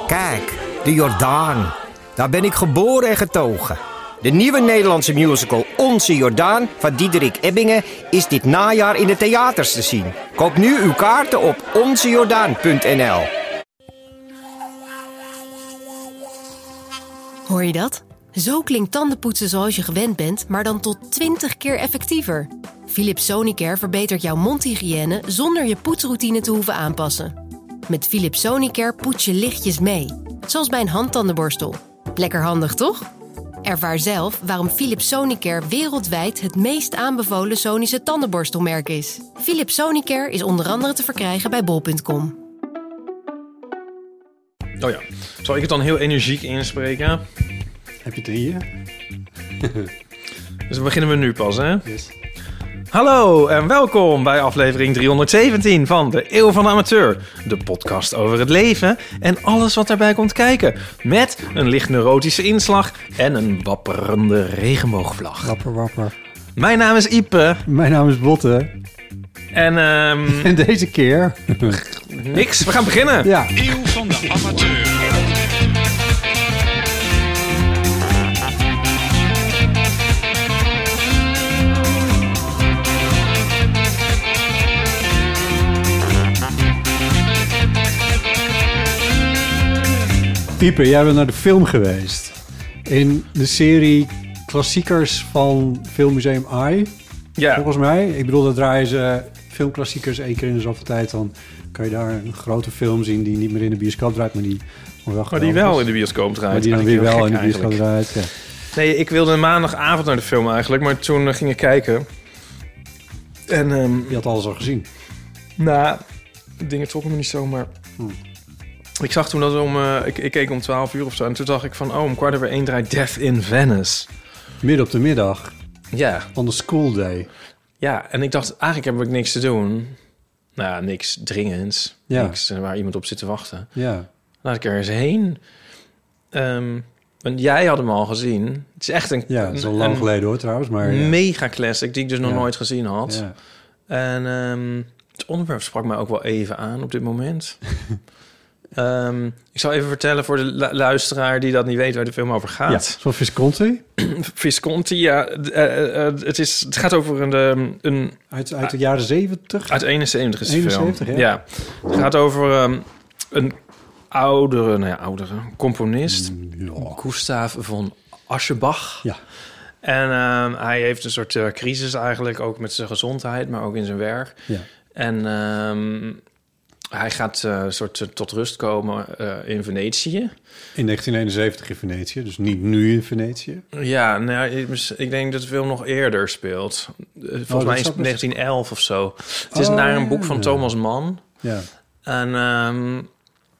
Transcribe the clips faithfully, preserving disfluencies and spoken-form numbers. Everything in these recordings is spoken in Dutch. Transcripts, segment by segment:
Kijk, de Jordaan. Daar ben ik geboren en getogen. De nieuwe Nederlandse musical Onze Jordaan van Diederik Ebbingen is dit najaar in de theaters te zien. Koop nu uw kaarten op onze jordaan punt n l. Hoor je dat? Zo klinkt tandenpoetsen zoals je gewend bent, maar dan tot twintig keer effectiever. Philips Sonicare verbetert jouw mondhygiëne zonder je poetsroutine te hoeven aanpassen. Met Philips Sonicare poets je lichtjes mee, zoals bij een handtandenborstel. Lekker handig, toch? Ervaar zelf waarom Philips Sonicare wereldwijd het meest aanbevolen Sonische tandenborstelmerk is. Philips Sonicare is onder andere te verkrijgen bij bol punt com. Oh ja, zal ik het dan heel energiek inspreken? Heb je het hier? Dus dan beginnen we nu pas, hè? Yes. Hallo en welkom bij aflevering driehonderdzeventien van de Eeuw van de Amateur. De podcast over het leven en alles wat daarbij komt kijken. Met een licht neurotische inslag en een wapperende regenboogvlag. Wapper, wapper. Mijn naam is Ipe. Mijn naam is Botte. En, um, en deze keer... niks, we gaan beginnen. Ja. Eeuw van de Amateur. Pieper, jij bent naar de film geweest. In de serie klassiekers van Filmmuseum AI. Ja. Volgens mij. Ik bedoel, dat draaien ze filmklassiekers één keer in de zoveel tijd. Dan kan je daar een grote film zien die niet meer in de bioscoop draait, maar die wel Maar die wel in de bioscoop draait. Maar die dan weer wel in de bioscoop draait, ja. Nee, ik wilde maandagavond naar de film eigenlijk, maar toen uh, ging ik kijken. En um, je had alles al gezien. Nou, dingen trokken me niet zo, maar... Hmm. Ik zag toen dat om... Uh, ik, ik keek om twaalf uur of zo. En toen dacht ik van... Oh, om kwart over één draait Death in Venice. Midden op de middag. Ja. On the school day. Ja, en ik dacht... Eigenlijk heb ik niks te doen. Nou ja, niks dringends. Ja. Niks uh, waar iemand op zit te wachten. Ja. Laat ik er eens heen. Um, want jij had hem al gezien. Het is echt een... Ja, dat is al lang geleden hoor trouwens. Maar ja. Mega classic die ik dus nog ja. nooit gezien had. Ja. En um, het onderwerp sprak mij ook wel even aan op dit moment. Um, ik zal even vertellen voor de lu- luisteraar die dat niet weet waar de film over gaat. Ja, zoals Visconti. Visconti, ja. Uh, uh, het, is, het gaat over een... Um, een uit, uit de jaren zeventig? Uit eenenzeventig is de eenenzeventig, film. Ja. ja. Het gaat over um, een oudere, nou ja, oudere componist. Mm, ja. Gustav von Aschenbach. Ja. En um, hij heeft een soort uh, crisis eigenlijk, ook met zijn gezondheid, maar ook in zijn werk. Ja. En... Um, hij gaat uh, soort uh, tot rust komen uh, in Venetië. In negentien eenenzeventig in Venetië, dus niet nu in Venetië. Ja, nou, ik, ik denk dat de film nog eerder speelt. Uh, volgens oh, mij is het negentien elf of zo. Het is oh, naar een boek van ja. Thomas Mann. Ja. En um,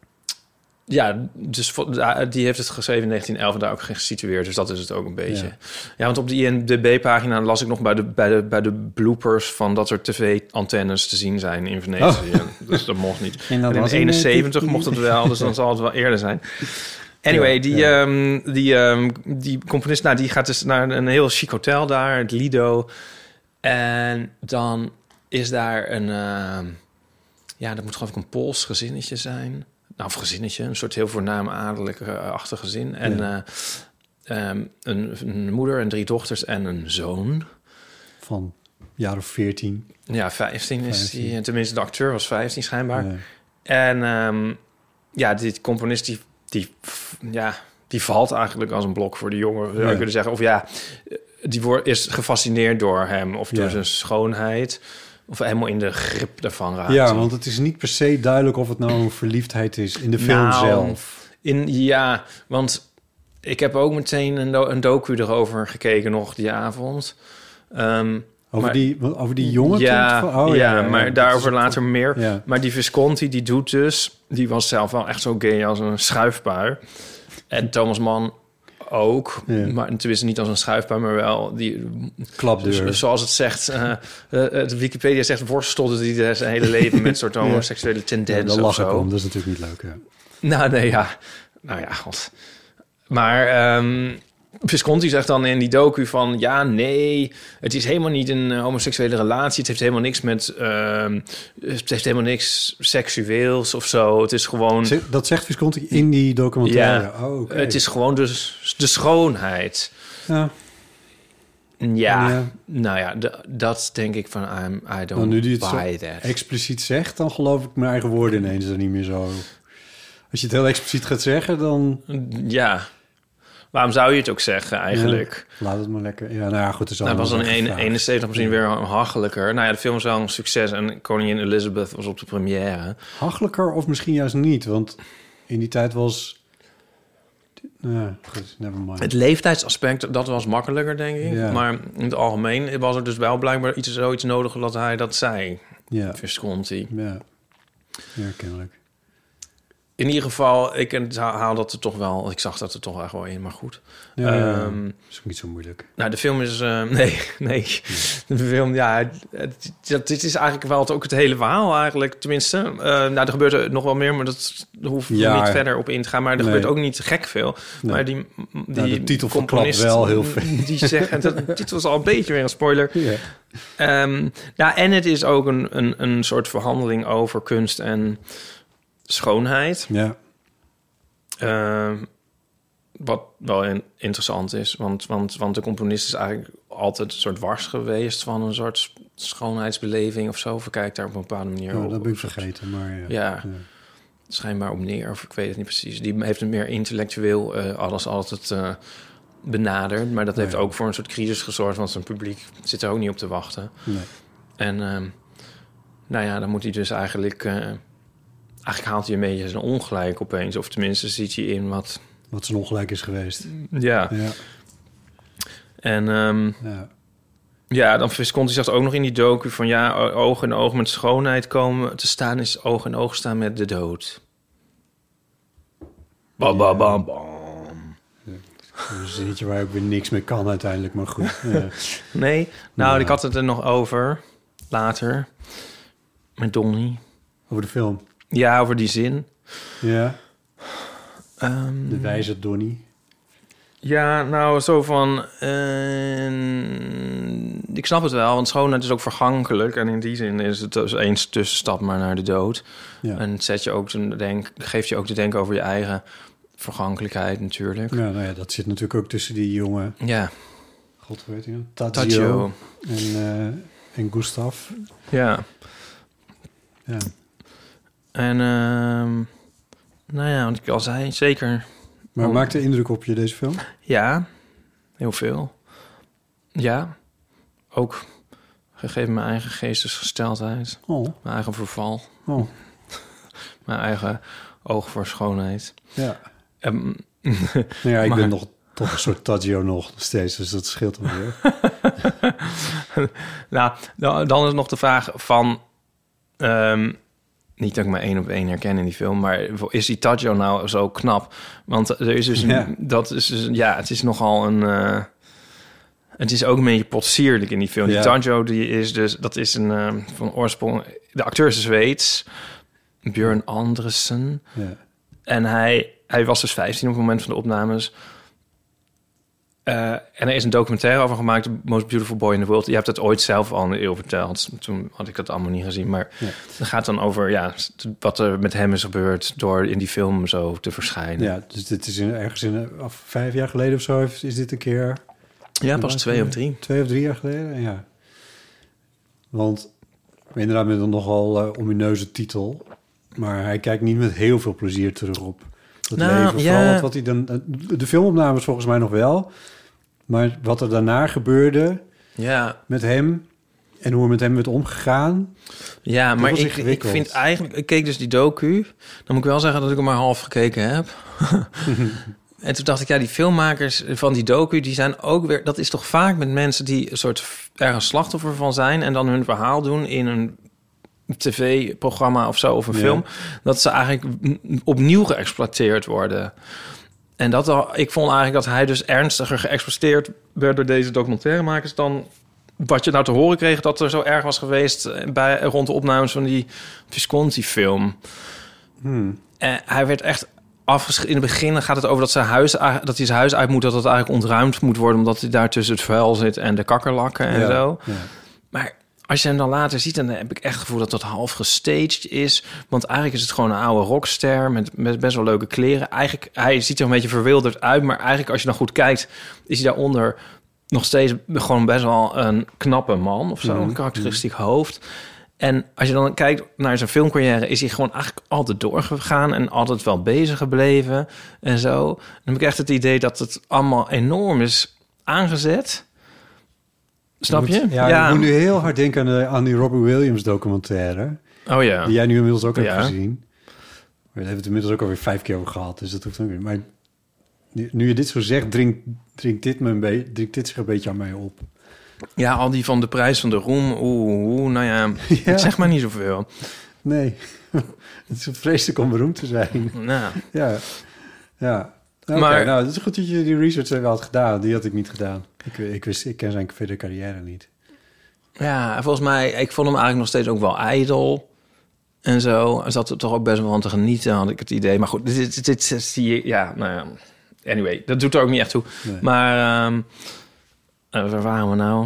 ja, dus die heeft het geschreven in negentien elf en daar ook gesitueerd. Dus dat is het ook een beetje. Ja, ja want op die I M D B-pagina las ik nog bij de, bij, de, bij de bloopers van dat er tv-antennes te zien zijn in Venetië. Oh. Dus dat mocht niet. En, en in eenenzeventig mocht het wel, dus dan zal het wel eerder zijn. Anyway, ja, die, ja. Um, die, um, die componist, nou, die gaat dus naar een heel chic hotel daar, het Lido. En dan is daar een... Uh, ja, dat moet geloof ik een Pools gezinnetje zijn... Nou, of gezinnetje, een soort heel voornaam adellijk-achtig gezin. En ja. uh, um, een, een moeder en drie dochters en een zoon. Van jaar of veertien. Ja, vijftien is hij. Tenminste, de acteur was vijftien schijnbaar. Ja. En um, ja, die componist, die, die, ja, die valt eigenlijk als een blok voor de jongen, zou je ja. kunnen zeggen. Of ja, die wordt, is gefascineerd door hem of door ja. zijn schoonheid... Of helemaal in de grip daarvan raakt. Ja, want het is niet per se duidelijk of het nou een verliefdheid is in de film nou, zelf. In, ja, want ik heb ook meteen een, do- een docu erover gekeken nog die avond. Um, over, maar, die, over die jongen? Ja, van, oh, ja, ja, ja, maar ja, daarover later meer. Ja. Maar die Visconti, die doet dus... Die was zelf wel echt zo gay als een schuifpaar. En Thomas Mann ook, ja. Maar tenminste niet als een schuifpaar, maar wel die klapdeur. Dus, zoals het zegt, uh, uh, de Wikipedia zegt, worstelde die zijn hele leven met soort homoseksuele tendensen ja, of zo. Om, dat is natuurlijk niet leuk. Ja. Nou nee, ja, nou ja, god. Maar um, Visconti zegt dan in die docu van... ja, nee, het is helemaal niet een uh, homoseksuele relatie. Het heeft helemaal niks met... Uh, het heeft helemaal niks seksueels of zo. Het is gewoon... Dat zegt Visconti in die documentaire? Ja, oh, okay. Het is gewoon de, de schoonheid. Ja. Ja, ja. nou ja, d- dat denk ik van... I'm, I don't nou, nu die het buy zo that. expliciet zegt... dan geloof ik mijn eigen woorden ineens er niet meer zo. Als je het heel expliciet gaat zeggen, dan... Ja... Waarom zou je het ook zeggen, eigenlijk? Ja, laat het maar lekker. Ja, nou ja, goed. Het nou, was dan een, eenenzeventig misschien weer hachelijker. Nou ja, de film was wel een succes. En koningin Elizabeth was op de première. Hachelijker of misschien juist niet? Want in die tijd was... Nou, goed, never mind. Het leeftijdsaspect, dat was makkelijker, denk ik. Ja. Maar in het algemeen was er dus wel blijkbaar iets, zoiets nodig... dat hij dat zei, ja. Visconti. Ja, ja, kennelijk. In ieder geval, ik haal dat er toch wel... Ik zag dat er toch echt wel in, maar goed. Ja, ja, um, dat is ook niet zo moeilijk. Nou, de film is... Uh, nee, nee. De film, ja... Het, het, dit is eigenlijk wel het, ook het hele verhaal eigenlijk. Tenminste, uh, nou, er gebeurt er nog wel meer... maar dat hoeft ja, niet verder op in te gaan. Maar er nee. gebeurt ook niet gek veel. Nee. Maar die, die nou, de titel componist wel heel veel. Die zegt... Dat, dit was al een beetje weer een spoiler. Ja. Um, ja, en het is ook een, een, een soort verhandeling over kunst en... schoonheid. Ja. Uh, wat wel in, interessant is. Want, want, want de componist is eigenlijk altijd een soort wars geweest... van een soort schoonheidsbeleving of zo. Verkijk daar op een bepaalde manier oh, op. Dat ben ik vergeten, maar ja. Ja, ja. schijnbaar op neer. Of ik weet het niet precies. Die heeft een meer intellectueel uh, alles altijd uh, benaderd. Maar dat heeft ja. ook voor een soort crisis gezorgd... want zijn publiek zit er ook niet op te wachten. Nee. En uh, nou ja, dan moet hij dus eigenlijk... Uh, Eigenlijk haalt hij een beetje zijn ongelijk opeens. Of tenminste ziet hij in wat... Wat zijn ongelijk is geweest. Ja. ja. En um, ja. ja, dan Visconti zegt ook nog in die docu... van ja, oog in oog met schoonheid komen te staan... is oog in oog staan met de dood. Bam, bam, bam, bam. Ja. Een zinnetje waar ik weer niks mee kan uiteindelijk, maar goed. Ja. Nee, nou, ja. ik had het er nog over. Later. Met Donnie. Over de film? Ja, over die zin. Ja. Um, de wijze Donnie. Ja, nou, zo van... Uh, ik snap het wel, want schoonheid is ook vergankelijk. En in die zin is het dus één tussenstap maar naar de dood. Ja. En het zet je ook te denk, geeft je ook te denken over je eigen vergankelijkheid natuurlijk. Ja, nou ja, dat zit natuurlijk ook tussen die jongen... Ja. God, hoe heet hij nou? Tadzio. Tadzio. En, uh, en Gustav. Ja. Ja. En, uh, nou ja, want ik al zei, zeker... Maar oh. maakt de indruk op je, deze film? Ja, heel veel. Ja, ook gegeven mijn eigen geestesgesteldheid. Oh. Mijn eigen verval. Oh. Mijn eigen oog voor schoonheid. Ja. Um, nou ja, ik maar... ben nog toch een soort Tadzio nog steeds, dus dat scheelt dan weer. Nou, dan is nog de vraag van... Um, niet dat ik me één op één herken in die film, maar is die Tadzio nou zo knap? Want er is dus een, ja. dat is dus, ja, het is nogal een, uh, het is ook een beetje potsierlijk in die film. Ja. Die Tadzio, die is dus, dat is een uh, van oorsprong, de acteur is Zweeds, Björn Andresen, ja. en hij, hij was dus vijftien op het moment van de opnames. Uh, en er is een documentaire over gemaakt, The Most Beautiful Boy in the World. Je hebt het ooit zelf al een eeuw verteld. Toen had ik dat allemaal niet gezien. Maar ja. het gaat dan over ja, wat er met hem is gebeurd... door in die film zo te verschijnen. Ja, dus dit is in, ergens in af, vijf jaar geleden of zo... is dit een keer... Ja, pas twee of drie. Twee of drie jaar geleden, ja. Want inderdaad met een nogal uh, omineuze titel... maar hij kijkt niet met heel veel plezier terug op het nou, leven. Ja. Vooral wat, wat hij dan... De filmopnames volgens mij nog wel... Maar wat er daarna gebeurde ja. met hem en hoe er met hem werd omgegaan... Ja, maar ik, ik vind eigenlijk... Ik keek dus die docu. Dan moet ik wel zeggen dat ik hem maar half gekeken heb. En toen dacht ik, ja, die filmmakers van die docu... die zijn ook weer... Dat is toch vaak met mensen die een soort ergens slachtoffer van zijn... en dan hun verhaal doen in een tv-programma of zo, of een ja. film... dat ze eigenlijk opnieuw geëxploiteerd worden... En dat al, ik vond eigenlijk dat hij dus ernstiger geëxploiteerd werd door deze documentairemakers dan wat je nou te horen kreeg dat er zo erg was geweest bij rond de opnames van die Visconti-film. Hmm. En hij werd echt afgesch- in het begin gaat het over dat, zijn huis, dat hij zijn huis uit moet... dat het eigenlijk ontruimd moet worden... omdat hij daar tussen het vuil zit en de kakkerlakken en ja, zo. Ja. Maar als je hem dan later ziet... dan heb ik echt het gevoel dat dat half gestaged is. Want eigenlijk is het gewoon een oude rockster... met, met best wel leuke kleren. Eigenlijk, hij ziet er een beetje verwilderd uit... maar eigenlijk als je dan goed kijkt... is hij daaronder nog steeds gewoon best wel een knappe man... of zo, Mm-hmm. een karakteristiek hoofd... En als je dan kijkt naar zijn filmcarrière... is hij gewoon eigenlijk altijd doorgegaan... en altijd wel bezig gebleven en zo. Dan heb ik echt het idee dat het allemaal enorm is aangezet. Snap je? Ja, ja. Ik moet nu heel hard denken aan, de, aan die Robin Williams documentaire... Oh ja. die jij nu inmiddels ook hebt Ja. gezien. Maar daar hebben we het inmiddels ook alweer vijf keer over gehad. Dus dat hoeft ook niet. Maar nu, nu je dit zo zegt... dringt, dringt, dit me een be- dringt dit zich een beetje aan mij op. Ja, al die van de prijs van de roem. Oeh, oeh nou ja, Ja. ik zeg maar niet zoveel. Nee, het is vreselijk om beroemd te zijn. Nou, Ja, ja. Okay, Maar- nou, het is goed dat je die research wel had gedaan. Die had ik niet gedaan. Ik, ik, wist, ik ken zijn verdere carrière niet. ja, volgens mij... Ik vond hem eigenlijk nog steeds ook wel ijdel. En zo. Er zat er toch ook best wel aan te genieten, had ik het idee. Maar goed, dit, dit, dit, dit zie je... Ja, nou ja. Anyway, dat doet er ook niet echt toe. Nee. Maar... Um, uh, waar waren we nou?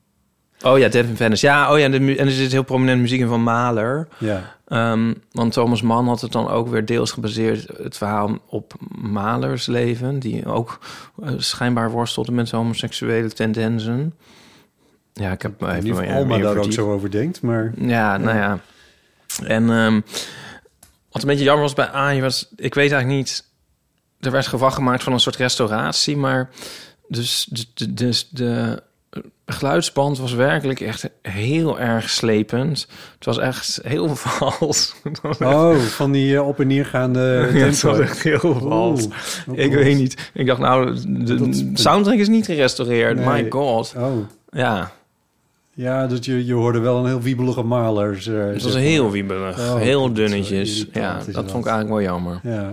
Oh ja, Dead in Venice. Ja, oh ja, de mu- en er zit heel prominent muziek in van Mahler. Ja, Um, want Thomas Mann had het dan ook weer deels gebaseerd... het verhaal op Mahlers leven... die ook uh, schijnbaar worstelde met zijn homoseksuele tendensen. Ja, ik heb ik even weet niet of meer- Alma meer daar ook verdiept. zo over denkt, maar... Ja, nou ja. En um, wat een beetje jammer was bij Aai was... ik weet eigenlijk niet... er werd gewacht gemaakt van een soort restauratie... maar dus, dus, dus de geluidsband was werkelijk echt heel erg slepend. Het was echt heel vals. Het was echt- Oh, van die uh, op en neergaande ja, het tempo. was echt heel vals. Oeh, oh Ik God. weet niet. Ik dacht, nou, de Dat- soundtrack is niet gerestaureerd. Nee. My god. Oh, Ja, ja, dat je, je hoorde wel een heel wiebelige Malers. Uh, het was zeg heel maar. wiebelig. Oh, heel dat is dunnetjes. zo irritant, Ja, is dat dat. vond ik eigenlijk wel jammer. Ja.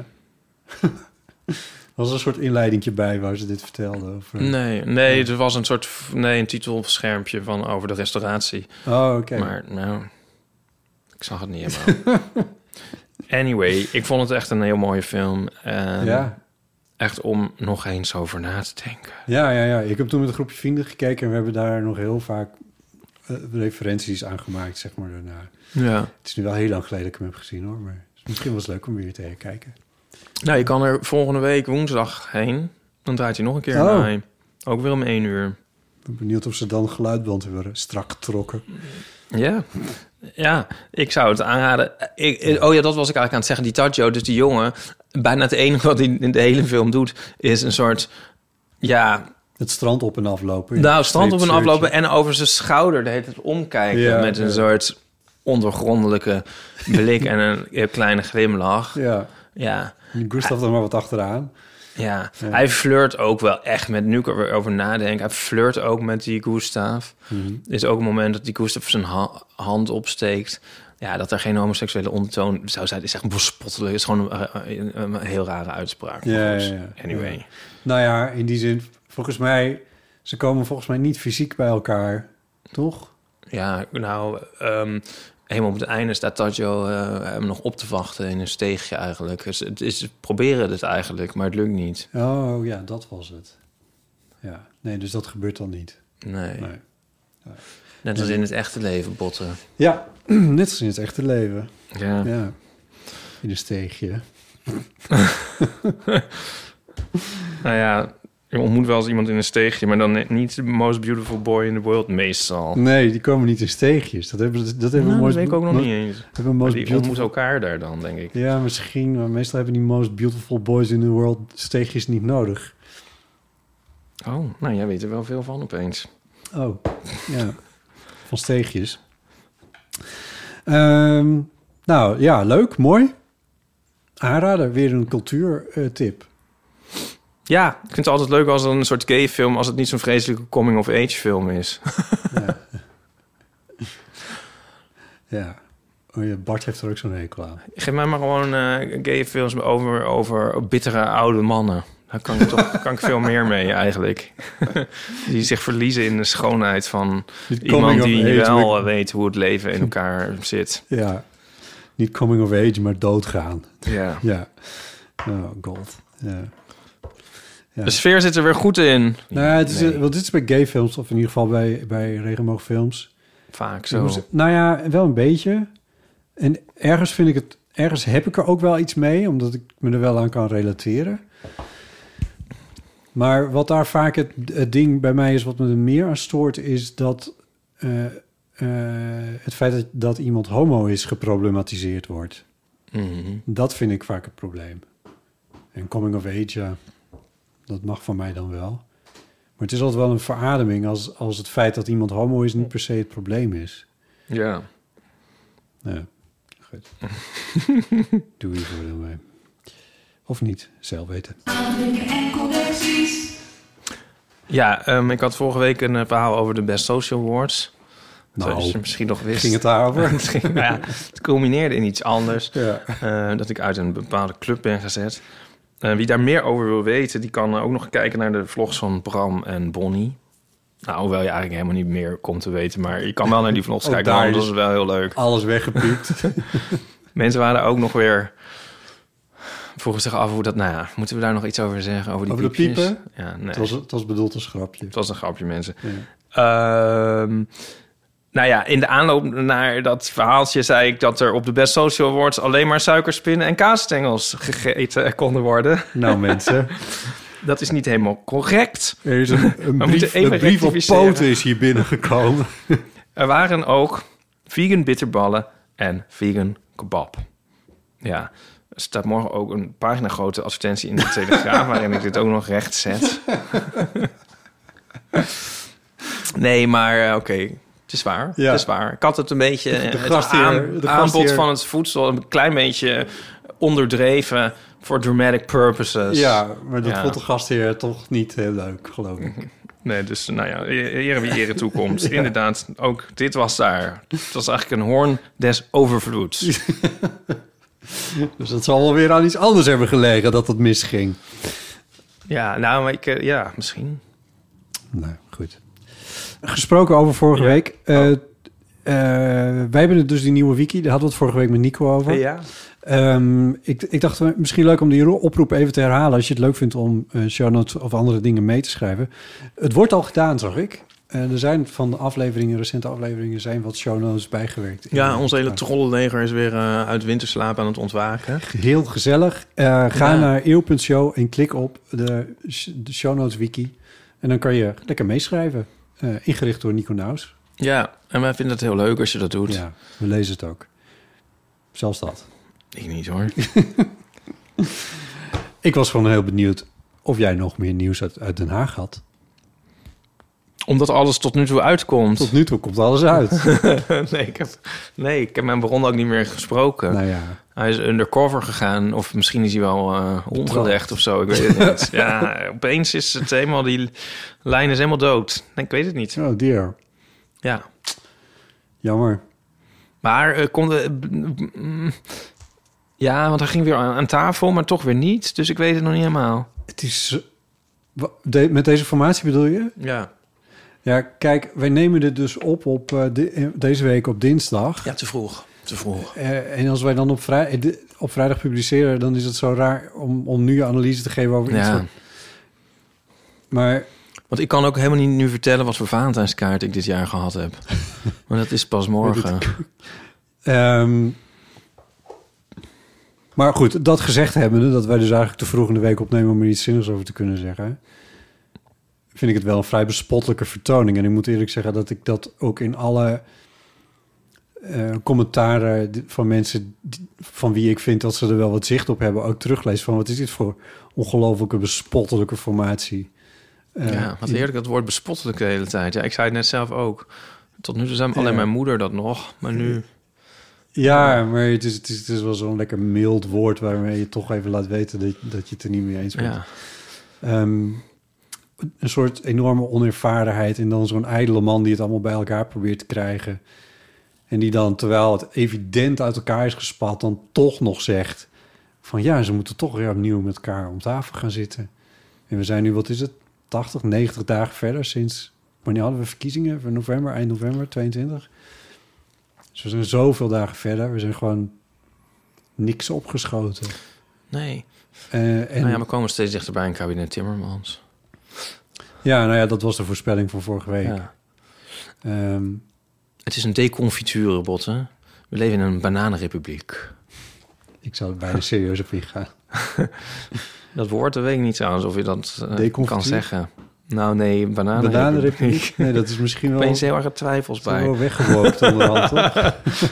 Er was een soort inleidingje bij waar ze dit vertelde. Over... Nee, nee, er was een soort nee, een titelschermpje van over de restauratie. Oh, oké. Maar nou, ik zag het niet helemaal. Anyway, ik vond het echt een heel mooie film. En Ja. echt om nog eens over na te denken. Ja, ja, ja. Ik heb toen met een groepje vrienden gekeken... en we hebben daar nog heel vaak uh, referenties aan gemaakt, zeg maar, daarna. Ja. Het is nu wel heel lang geleden dat ik hem heb gezien, hoor. Maar misschien was het leuk om weer te herkijken. Nou, je kan er volgende week woensdag heen. Dan draait hij nog een keer Oh. naar. Ook weer om één uur. Ik ben benieuwd of ze dan geluidband hebben strak getrokken. Ja. Ja, ik zou het aanraden. Ik, oh ja, dat was ik eigenlijk aan het zeggen. Die Tadjo, dus die jongen... bijna het enige wat hij in de hele film doet... is een soort... ja, Het strand op en aflopen. nou, strand op en Streepshirtje. aflopen... en over zijn schouder de hele tijd omkijken... Ja, met een ja. soort ondergrondelijke blik... en een eh, kleine glimlach. Ja, Ja, en Gustav er maar wat achteraan. ja. Ja. Hij flirt ook wel echt met... nu ik er weer over nadenk... hij flirt ook met die Gustav. Mhm. Er is ook een moment dat die Gustav zijn ha- hand opsteekt... Ja, dat er geen homoseksuele ondertoon zou zijn... is echt bespottelijk. Het is gewoon een, een, een heel rare uitspraak. Maar Ja, goed, ja, ja. Anyway. Ja. Nou ja, in die zin, volgens mij... ze komen volgens mij niet fysiek bij elkaar, toch? Ja, nou... Um, helemaal op het einde staat Tadjo uh, hem nog op te wachten... in een steegje eigenlijk. Dus het is, ze proberen het eigenlijk, maar het lukt niet. Oh ja, dat was het. Ja, nee, dus dat gebeurt dan niet. Nee. Nee. Net als in het echte leven, botten. Ja, net als in het echte leven. Ja. Ja, in een steegje. Nou ja, je ontmoet wel eens iemand in een steegje... maar dan net niet the most beautiful boy in the world, meestal. Nee, die komen niet in steegjes. Dat hebben, dat hebben Nou, we dat most, weet ik ook nog mo- niet eens. Hebben Maar most die beautiful... ontmoeten elkaar daar dan, denk ik. Ja, misschien. Maar meestal hebben die most beautiful boys in the world steegjes niet nodig. Oh, nou, jij weet er wel veel van opeens. Oh, ja. Van steegjes. Ehm, nou, ja, leuk, mooi. Aanrader, weer een cultuurtip. Ja, ik vind het altijd leuk als er een soort gay film... als het niet zo'n vreselijke coming-of-age film is. ja. ja. Oh, ja. Bart heeft er ook zo'n hekel aan. Geef mij maar gewoon uh, gay films over, over bittere oude mannen. Daar kan ik toch kan ik veel meer mee eigenlijk. Die zich verliezen in de schoonheid van Niet iemand coming of die age, wel maar- uh, weet hoe het leven in elkaar zit. Ja, niet coming of age, maar doodgaan. Ja. Ja. Oh, god. Ja. Ja. De sfeer zit er weer goed in. Nou, ja, het is, Nee, wel, dit is bij gay films, of in ieder geval bij, bij regenboogfilms. vaak Ik moest- zo. nou ja, wel een beetje. En ergens vind ik het... Ergens heb ik er ook wel iets mee, omdat ik me er wel aan kan relateren. Maar wat daar vaak het, het ding bij mij is, wat me er meer aan stoort, is dat uh, uh, het feit dat, dat iemand homo is geproblematiseerd wordt. Mhm. Dat vind ik vaak het probleem. En coming of age, ja, dat mag van mij dan wel. Maar het is altijd wel een verademing als, als het feit dat iemand homo is niet per se het probleem is. Ja. Ja, goed. Doe je voordeel mee. Of niet, zelf weten. Ja, um, ik had vorige week een uh, verhaal over de Best Social Awards. Nou, Zoals je misschien nog wist. ging het daarover? het, ging, nou ja, het culmineerde in iets anders. Ja. Uh, dat ik uit een bepaalde club ben gezet. Uh, wie daar meer over wil weten, die kan uh, ook nog kijken naar de vlogs van Bram en Bonnie. Nou, hoewel je eigenlijk helemaal niet meer komt te weten. Maar je kan wel naar die vlogs Ook kijken, daar want dat is is wel heel leuk. Alles weggepiept. Mensen waren ook nog weer... vroegen zich af hoe dat... Nou ja, moeten we daar nog iets over zeggen? Over die Over de piepjes? piepen? Ja, nee. Het was, het was bedoeld als grapje. Het was een grapje, mensen. Ja. Um, nou ja, in de aanloop naar dat verhaaltje zei ik dat er op de Best Social Awards alleen maar suikerspinnen en kaasstengels gegeten konden worden. Nou mensen, Dat is niet helemaal correct. er is een, een moeten brief, even een brief op rectificeren. poten is hier binnengekomen. Er waren ook vegan bitterballen en vegan kebab. Ja, er staat morgen ook een pagina grote advertentie in de Telegraaf waarin ik dit ook nog recht zet. Nee, maar uh, oké. Okay. Het is waar, Ja. het is waar. Ik had het een beetje... De het gastheer- aan- de aanbod gastheer- van het voedsel een klein beetje onderdreven voor dramatic purposes. Ja, maar dat Ja. vond de gastheer toch niet heel leuk, geloof ik. Nee, dus nou ja, ere wie ere toekomt. Ja. Inderdaad, ook dit was daar. Het was eigenlijk een hoorn des overvloeds. Dus dat zal wel weer aan iets anders hebben gelegen dat het misging. Ja, nou, maar ik... uh, ja, misschien. Nou, goed. Gesproken over vorige Ja. week. Uh, uh, wij hebben dus die nieuwe wiki. Daar hadden we het vorige week met Nico over. Ja. Um, ik, ik dacht misschien leuk om die oproep even te herhalen... als je het leuk vindt om uh, show notes of andere dingen mee te schrijven. Het wordt al gedaan, zag ik. Uh, er zijn van de afleveringen, recente afleveringen... zijn wat show notes bijgewerkt. Ja, ons hele trollenleger is weer uh, uit winterslaap aan het ontwaken. Heel gezellig. Uh, ga Ja. naar eeuw punt show en klik op de, de show notes wiki. En dan kan je lekker meeschrijven. Uh, ingericht door Nico Naus. Ja, en wij vinden het heel leuk als je dat doet. Ja, we lezen het ook. Zelfs dat. Ik niet hoor. Ik was gewoon heel benieuwd of jij nog meer nieuws uit, uit Den Haag had. Omdat alles tot nu toe uitkomt. Tot nu toe komt alles uit. nee, ik heb, nee, ik heb mijn bron ook niet meer gesproken. Nou ja, Hij is undercover gegaan. Of misschien is hij wel uh, omgelegd of zo. Ik weet het niet. Ja, opeens is het helemaal... Die lijn is helemaal dood. Nee, ik weet het niet. oh dear. Ja. Jammer. Maar uh, kon de... uh, ja, want hij ging weer aan, aan tafel, maar toch weer niet. Dus ik weet het nog niet helemaal. Het is... wa- De, met deze formatie bedoel je? Ja. Ja, kijk, wij nemen dit dus op op uh, de, deze week op dinsdag. Ja, te vroeg. Te vroeg. Uh, en als wij dan op, vrij, de- op vrijdag publiceren... dan is het zo raar om, om nu analyse te geven over iets. Ja. Wat, maar Want ik kan ook helemaal niet nu vertellen wat voor Valentijnskaart ik dit jaar gehad heb. Maar dat is pas morgen. Um, maar goed, dat gezegd hebbende... dat wij dus eigenlijk te vroeg in de week opnemen... om er iets zinnigs over te kunnen zeggen... vind ik het wel een vrij bespottelijke vertoning. En ik moet eerlijk zeggen dat ik dat ook in alle uh, commentaren... van mensen die, van wie ik vind dat ze er wel wat zicht op hebben... ook teruglees van wat is dit voor ongelofelijke bespottelijke formatie. Uh, Ja, wat heerlijk dat woord bespottelijk de hele tijd. Ja, ik zei het net zelf ook. Tot nu toe zei alleen Ja. mijn moeder dat nog. Maar nu... Ja, maar het is, het is, het is wel zo'n lekker mild woord... waarmee je toch even laat weten dat, dat je het er niet mee eens bent. Ja. Um, een soort enorme onervarenheid... en dan zo'n ijdele man die het allemaal bij elkaar probeert te krijgen. En die dan, terwijl het evident uit elkaar is gespat... dan toch nog zegt van ja, ze moeten toch weer opnieuw met elkaar om tafel gaan zitten. En we zijn nu, wat is het, tachtig, negentig dagen verder sinds... wanneer hadden we verkiezingen? Van november, eind november, tweeëntwintig. Dus we zijn zoveel dagen verder. We zijn gewoon niks opgeschoten. Nee. Uh, en... Nou ja, we komen steeds dichter bij een kabinet Timmermans. Ja, nou ja, dat was de voorspelling van vorige week. Ja. Um... Het is een deconfiture, Botte. We leven in een bananenrepubliek. Ik zou er bijna serieus op ingaan. Dat woord, dat weet ik niet zo, alsof je dat uh, kan zeggen. Nou nee, bananenrepubliek. Bananenrepubliek? Nee, dat is misschien wel... Opeens heel erg twijfels bij. Wel weggewoopt onderhand, toch?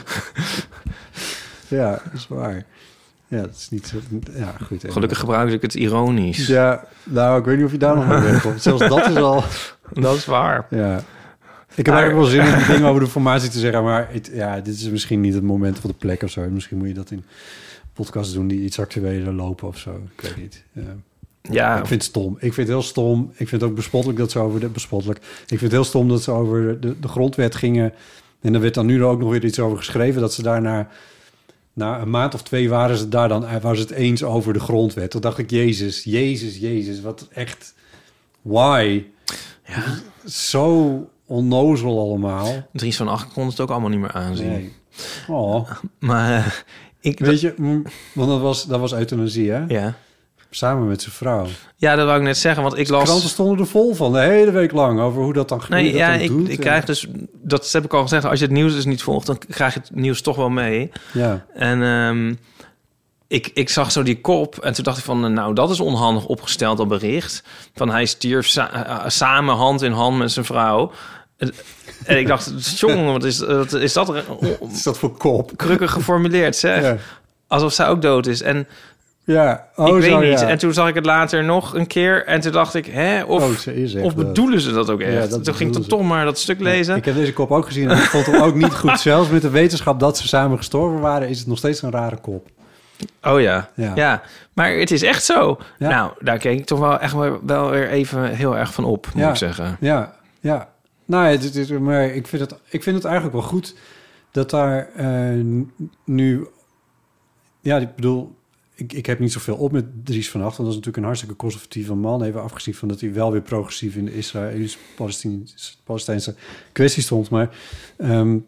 Ja, dat is waar. Ja, dat is niet zo... Ja, goed. Gelukkig gebruik ik het ironisch. Ja, nou, ik weet niet of je daar nog mee wegkomt. Zelfs dat is al... Dat is waar. Ja. Ik heb maar... eigenlijk wel zin om dingen over de formatie te zeggen, maar het, ja, dit is misschien niet het moment of de plek of zo. Misschien moet je dat in podcasts doen die iets actueler lopen of zo. Ik weet niet. Ja. Ja, ik vind het stom. Ik vind het heel stom. Ik vind het ook bespottelijk dat ze over de bespottelijk. Ik vind het heel stom dat ze over de, de grondwet gingen. En er werd dan nu ook nog weer iets over geschreven dat ze daarna na een maand of twee waren ze daar dan waren ze het eens over de grondwet. Toen dacht ik, Jezus, Jezus, Jezus, wat echt why? Ja, zo onnozel allemaal. Dries van Acht kon het ook allemaal niet meer aanzien. Nee. Oh, maar uh, ik weet je, want dat was dat was euthanasie, hè? Ja. Samen met zijn vrouw. Ja, dat wou ik net zeggen, want ik las... De kranten stonden er vol van, de hele week lang, over hoe dat dan gebeurt. Nee, ja, ik, doet, ik krijg dus... Dat heb ik al gezegd, als je het nieuws dus niet volgt, dan krijg je het nieuws toch wel mee. Ja. En um, ik, ik zag zo die kop en toen dacht ik van, nou, dat is onhandig opgesteld, dat bericht. Van hij stierf sa- uh, samen hand in hand met zijn vrouw. En ik dacht, jongen, wat is, wat is dat? Wat is dat voor kop? Krukkig geformuleerd, zeg. Ja. Alsof zij ook dood is. En... Ja, oh, ik weet zo, niet. Ja. En toen zag ik het later nog een keer. En toen dacht ik, hè? Of, oh, ze is echt of bedoelen ze dat ook echt? Ja, dat toen ging ik dan toch maar dat stuk lezen. Ja, ik heb deze kop ook gezien en ik vond hem ook niet goed. Zelfs met de wetenschap dat ze samen gestorven waren, is het nog steeds een rare kop. Oh ja, ja. ja. Maar het is echt zo. Ja. Nou, daar keek ik toch wel echt wel weer even heel erg van op, moet ja. ik zeggen. Ja, ja. Nou, het, het, het, maar ik vind, het, ik vind het eigenlijk wel goed dat daar uh, nu... Ja, ik bedoel... Ik, ik heb niet zoveel op met Dries van Acht, want dat is natuurlijk een hartstikke conservatieve man. Even afgezien van dat hij wel weer progressief in de Israëlisch-Palestijnse kwestie stond. Maar um,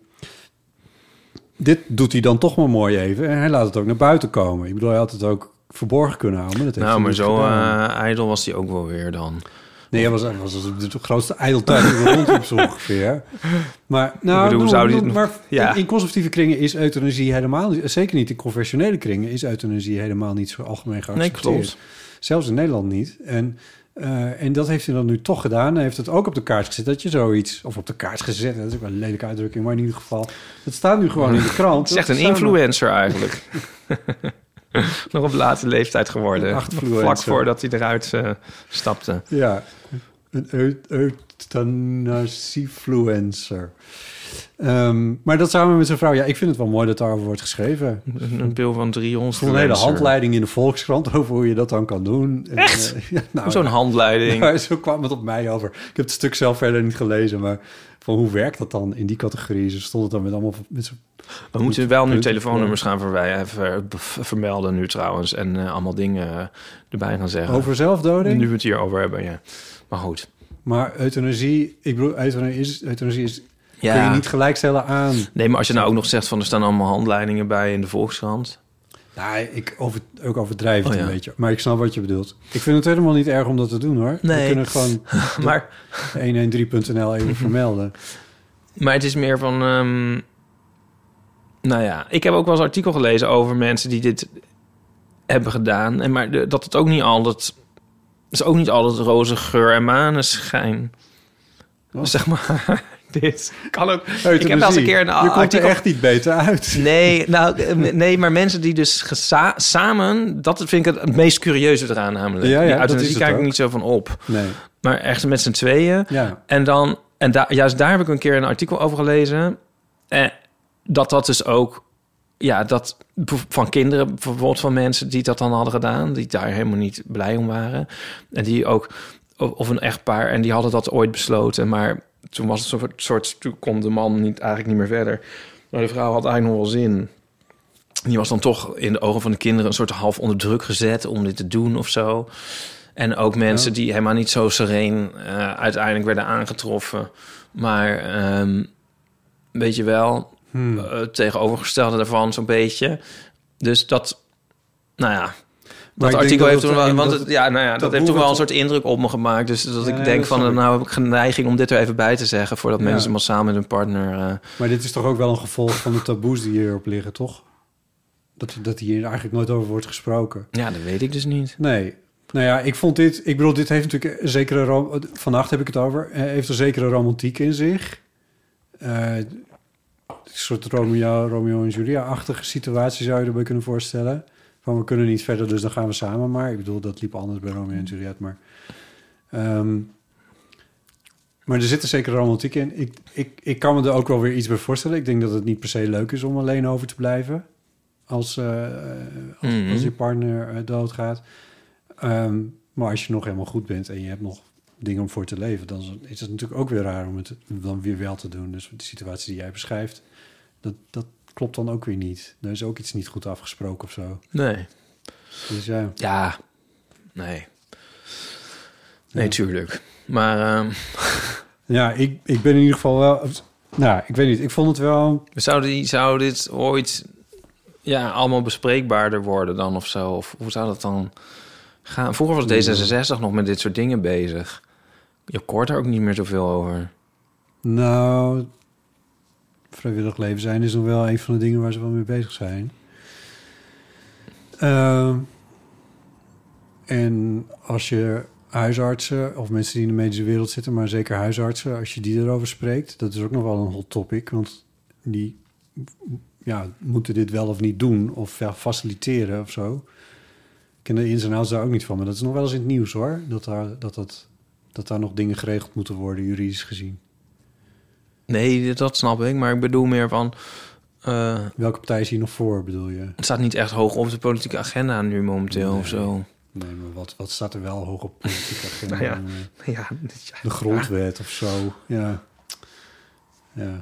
dit doet hij dan toch maar mooi even. En hij laat het ook naar buiten komen. Ik bedoel, hij had het ook verborgen kunnen houden. Maar dat heeft nou, maar zo uh, ijdel was hij ook wel weer dan. Nee, hij was, was de grootste ijdeltuig in de rond op zo ongeveer. Maar, nou, bedoel, no, zou die no, nog... maar ja. in, in conservatieve kringen is euthanasie helemaal niet... Zeker niet in conventionele kringen is euthanasie helemaal niet zo algemeen geaccepteerd. Nee, klopt. Zelfs in Nederland niet. En, uh, en dat heeft hij dan nu toch gedaan. Hij heeft het ook op de kaart gezet dat je zoiets... Of op de kaart gezet, dat is ook wel een lelijke uitdrukking, maar in ieder geval... Het staat nu gewoon in de krant. Het is echt een influencer eigenlijk. Nog op late leeftijd geworden. Vlak voordat hij eruit uh, stapte. Ja, een euthanasiefluencer. Um, maar dat samen met zijn vrouw... Ja, ik vind het wel mooi dat daarover wordt geschreven. Een, een bil van driehonderd. Een hele handleiding in de Volkskrant over hoe je dat dan kan doen. Echt? En, uh, ja, nou, Zo'n handleiding? Nou, zo kwam het op mij over. Ik heb het stuk zelf verder niet gelezen, maar van hoe werkt dat dan in die categorie? Ze stond het dan met allemaal... Met zo, we moeten wel nu telefoonnummers gaan verwijden, ver, vermelden nu trouwens. En uh, allemaal dingen erbij gaan zeggen. Over zelfdoding? Nu we het hier over hebben, ja. Maar goed. Maar euthanasie, ik bedoel, euthanasie is... Euthanasie is ja. Kun je niet gelijkstellen aan... Nee, maar als je nou ook nog zegt van er staan allemaal handleidingen bij in de Volkskrant. Nou, ik over, ook overdrijf het oh, ja. een beetje. Maar ik snap wat je bedoelt. Ik vind het helemaal niet erg om dat te doen, hoor. Nee. We kunnen gewoon maar honderddertien punt n l even vermelden. Maar het is meer van... Um, nou ja, ik heb ook wel eens artikel gelezen over mensen die dit hebben gedaan. En maar de, dat het ook niet altijd... is ook niet altijd roze geur en maneschijn. Oh. Zeg maar... Dit kan ook. Euthanasie. Ik heb wel eens een keer een Je komt artikel... er echt niet beter uit. Nee, nou, nee, maar mensen die dus gesa- samen... Dat vind ik het meest curieuze eraan namelijk. Ja, ja, die die kijk ik niet zo van op. Nee. Maar echt met z'n tweeën. Ja. En dan... En da- juist daar heb ik een keer een artikel over gelezen. En dat dat dus ook... Ja, dat van kinderen, bijvoorbeeld van mensen die dat dan hadden gedaan... die daar helemaal niet blij om waren. En die ook... Of een echtpaar, en die hadden dat ooit besloten, maar... Toen was het een soort, toen kon de man niet, eigenlijk niet meer verder. Maar de vrouw had eigenlijk nog wel zin. Die was dan toch in de ogen van de kinderen een soort half onder druk gezet om dit te doen of zo. En ook mensen ja. die helemaal niet zo sereen uh, uiteindelijk werden aangetroffen. Maar um, weet je wel, hmm. uh, tegenovergestelde daarvan zo'n beetje. Dus dat, nou ja... Dat ik artikel denk heeft dat toen het- wel, want dat het, het- ja, nou ja, dat, dat heeft toen wel een boeren soort indruk op me gemaakt. Dus dat Ja, ik nee, denk dat van, snap ik. nou heb ik een neiging om dit er even bij te zeggen voordat Ja. mensen massaal met hun partner. Uh, Maar dit is toch ook wel een gevolg van de taboes die hierop liggen, toch? Dat, dat hier eigenlijk nooit over wordt gesproken. ja, dat weet ik dus niet. Nee. Nou ja, ik vond dit... Ik bedoel, dit heeft natuurlijk een zekere... ro- Vannacht heb ik het over. eh, Heeft een zekere romantiek in zich. Eh, een soort Romeo, Romeo en Julia-achtige situatie zou je erbij kunnen voorstellen. Van, we kunnen niet verder, dus dan gaan we samen maar. Ik bedoel, dat liep anders bij Romeo en Juliet, maar... ehm, maar er zit een zekere romantiek in. Ik, ik, ik kan me er ook wel weer iets bij voorstellen. Ik denk dat het niet per se leuk is om alleen over te blijven. Als, uh, als, Mhm. als je partner uh, doodgaat. Um, maar als je nog helemaal goed bent en je hebt nog dingen om voor te leven... dan is het natuurlijk ook weer raar om het dan weer wel te doen. Dus de situatie die jij beschrijft, dat, dat klopt dan ook weer niet. Er is ook iets niet goed afgesproken of zo. Nee. Dus ja, Ja, nee. Nee, Ja. tuurlijk. Maar uh, ja ik, ik ben in ieder geval wel... Nou, ik weet niet. Ik vond het wel... zou, die, zou dit ooit ja, allemaal bespreekbaarder worden dan of zo? Of hoe zou dat dan gaan? Vroeger was D zesenzestig nog met dit soort dingen bezig. Je hoort er ook niet meer zoveel over. Nou, vrijwillig leven zijn is nog wel een van de dingen waar ze wel mee bezig zijn. Uh, en als je huisartsen of mensen die in de medische wereld zitten, maar zeker huisartsen, als je die erover spreekt, dat is ook nog wel een hot topic, want die ja, moeten dit wel of niet doen of ja, faciliteren of zo. Ik ken de ins en outs daar ook niet van, maar dat is nog wel eens in het nieuws hoor, dat daar, dat, dat, dat daar nog dingen geregeld moeten worden, juridisch gezien. Nee, dat snap ik. Maar ik bedoel meer van... Uh, Welke partij is hier nog voor, bedoel je? Het staat niet echt hoog op de politieke agenda nu momenteel Nee. of zo. Nee, maar wat, wat staat er wel hoog op politieke agenda? Nou ja. Uh, Ja, De grondwet of zo, ja. Ja.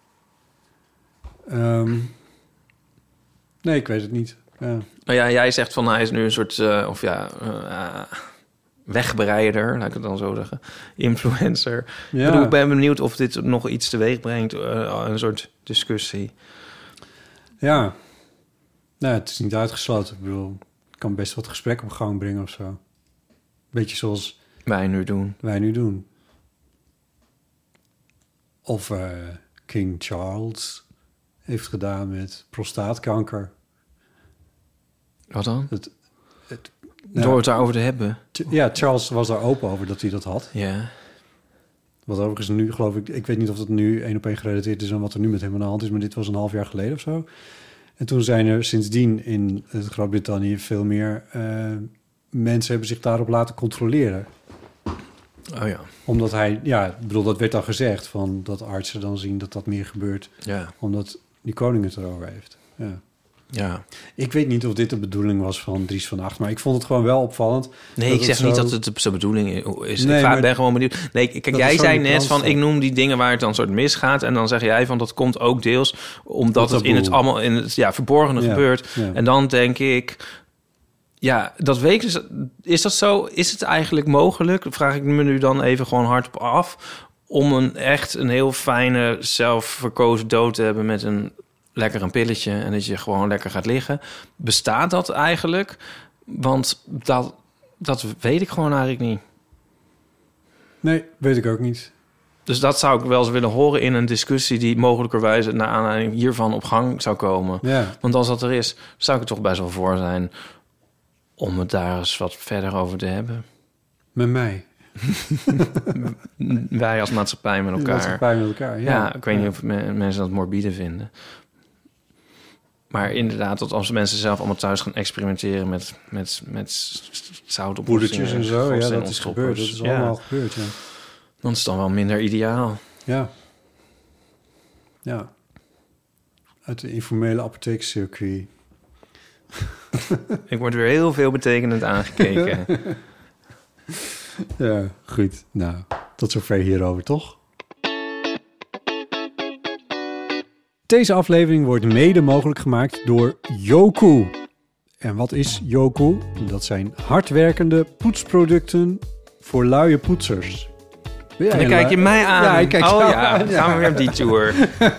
Um, nee, ik weet het niet. Ja. Nou ja, jij zegt van hij is nu een soort... Uh, of ja... Uh, wegbereider, laat ik het dan zo zeggen. Influencer. Ja. Ik, bedoel, ik ben benieuwd of dit nog iets teweeg brengt. Uh, een soort discussie. Ja. Nou, het is niet uitgesloten. Ik bedoel, ik kan best wat gesprek op gang brengen of zo. Beetje zoals... Wij nu doen. Wij nu doen. Of uh, King Charles heeft gedaan met prostaatkanker. Wat dan? Het, het, Door nou, het daarover te hebben. Ja, Charles was daar open over dat hij dat had. Ja. Wat overigens nu, geloof ik... Ik weet niet of het nu één op één gerelateerd is aan wat er nu met hem aan de hand is... maar dit was een half jaar geleden of zo. En toen zijn er sindsdien in Groot-Brittannië veel meer... Uh, mensen hebben zich daarop laten controleren. Oh ja. Omdat hij... Ja, ik bedoel, dat werd al gezegd... van dat artsen dan zien dat dat meer gebeurt... Ja. omdat die koning het erover heeft. Ja. Ja. Ik weet niet of dit de bedoeling was van Dries van Acht... maar ik vond het gewoon wel opvallend. Nee, ik zeg zo... niet dat het zijn bedoeling is. Nee, ik vraag, maar... ben gewoon benieuwd. Nee, kijk, jij zei net van... ik noem die dingen waar het dan soort misgaat... en dan zeg jij van dat komt ook deels... omdat het in het allemaal in het ja, verborgene ja, gebeurt. Ja. En dan denk ik... Ja, dat weet ik dus. Is dat zo? Is het eigenlijk mogelijk? Dat vraag ik me nu dan even gewoon hardop af... om een echt een heel fijne, zelfverkozen dood te hebben... met een lekker een pilletje en dat je gewoon lekker gaat liggen. Bestaat dat eigenlijk? Want dat, dat weet ik gewoon eigenlijk niet. Nee, weet ik ook niet. Dus dat zou ik wel eens willen horen in een discussie... die mogelijkerwijze naar aanleiding hiervan op gang zou komen. Ja. Want als dat er is, zou ik er toch best wel voor zijn... om het daar eens wat verder over te hebben. Met mij? Wij als maatschappij met elkaar. Maatschappij met elkaar, ja. Ja, ik weet ja. niet of me- mensen dat morbide vinden. Maar inderdaad, dat als mensen zelf allemaal thuis gaan experimenteren... met, met, met zout op poedertjes en zo, ja, dat is ontstoppers. gebeurd. Dat is ja. allemaal gebeurd, ja. Dan is het dan wel minder ideaal. Ja. Ja. Uit de informele apotheekcircuit. Ik word weer heel veel betekenend aangekeken. Ja, goed. Nou, tot zover hierover, toch? Deze aflevering wordt mede mogelijk gemaakt door Yoku. En wat is Yoku? Dat zijn hardwerkende poetsproducten voor luie poetsers. Ja, en dan kijk je mij aan. Ja, ik kijk oh jou ja, aan, ja. gaan we weer op die tour.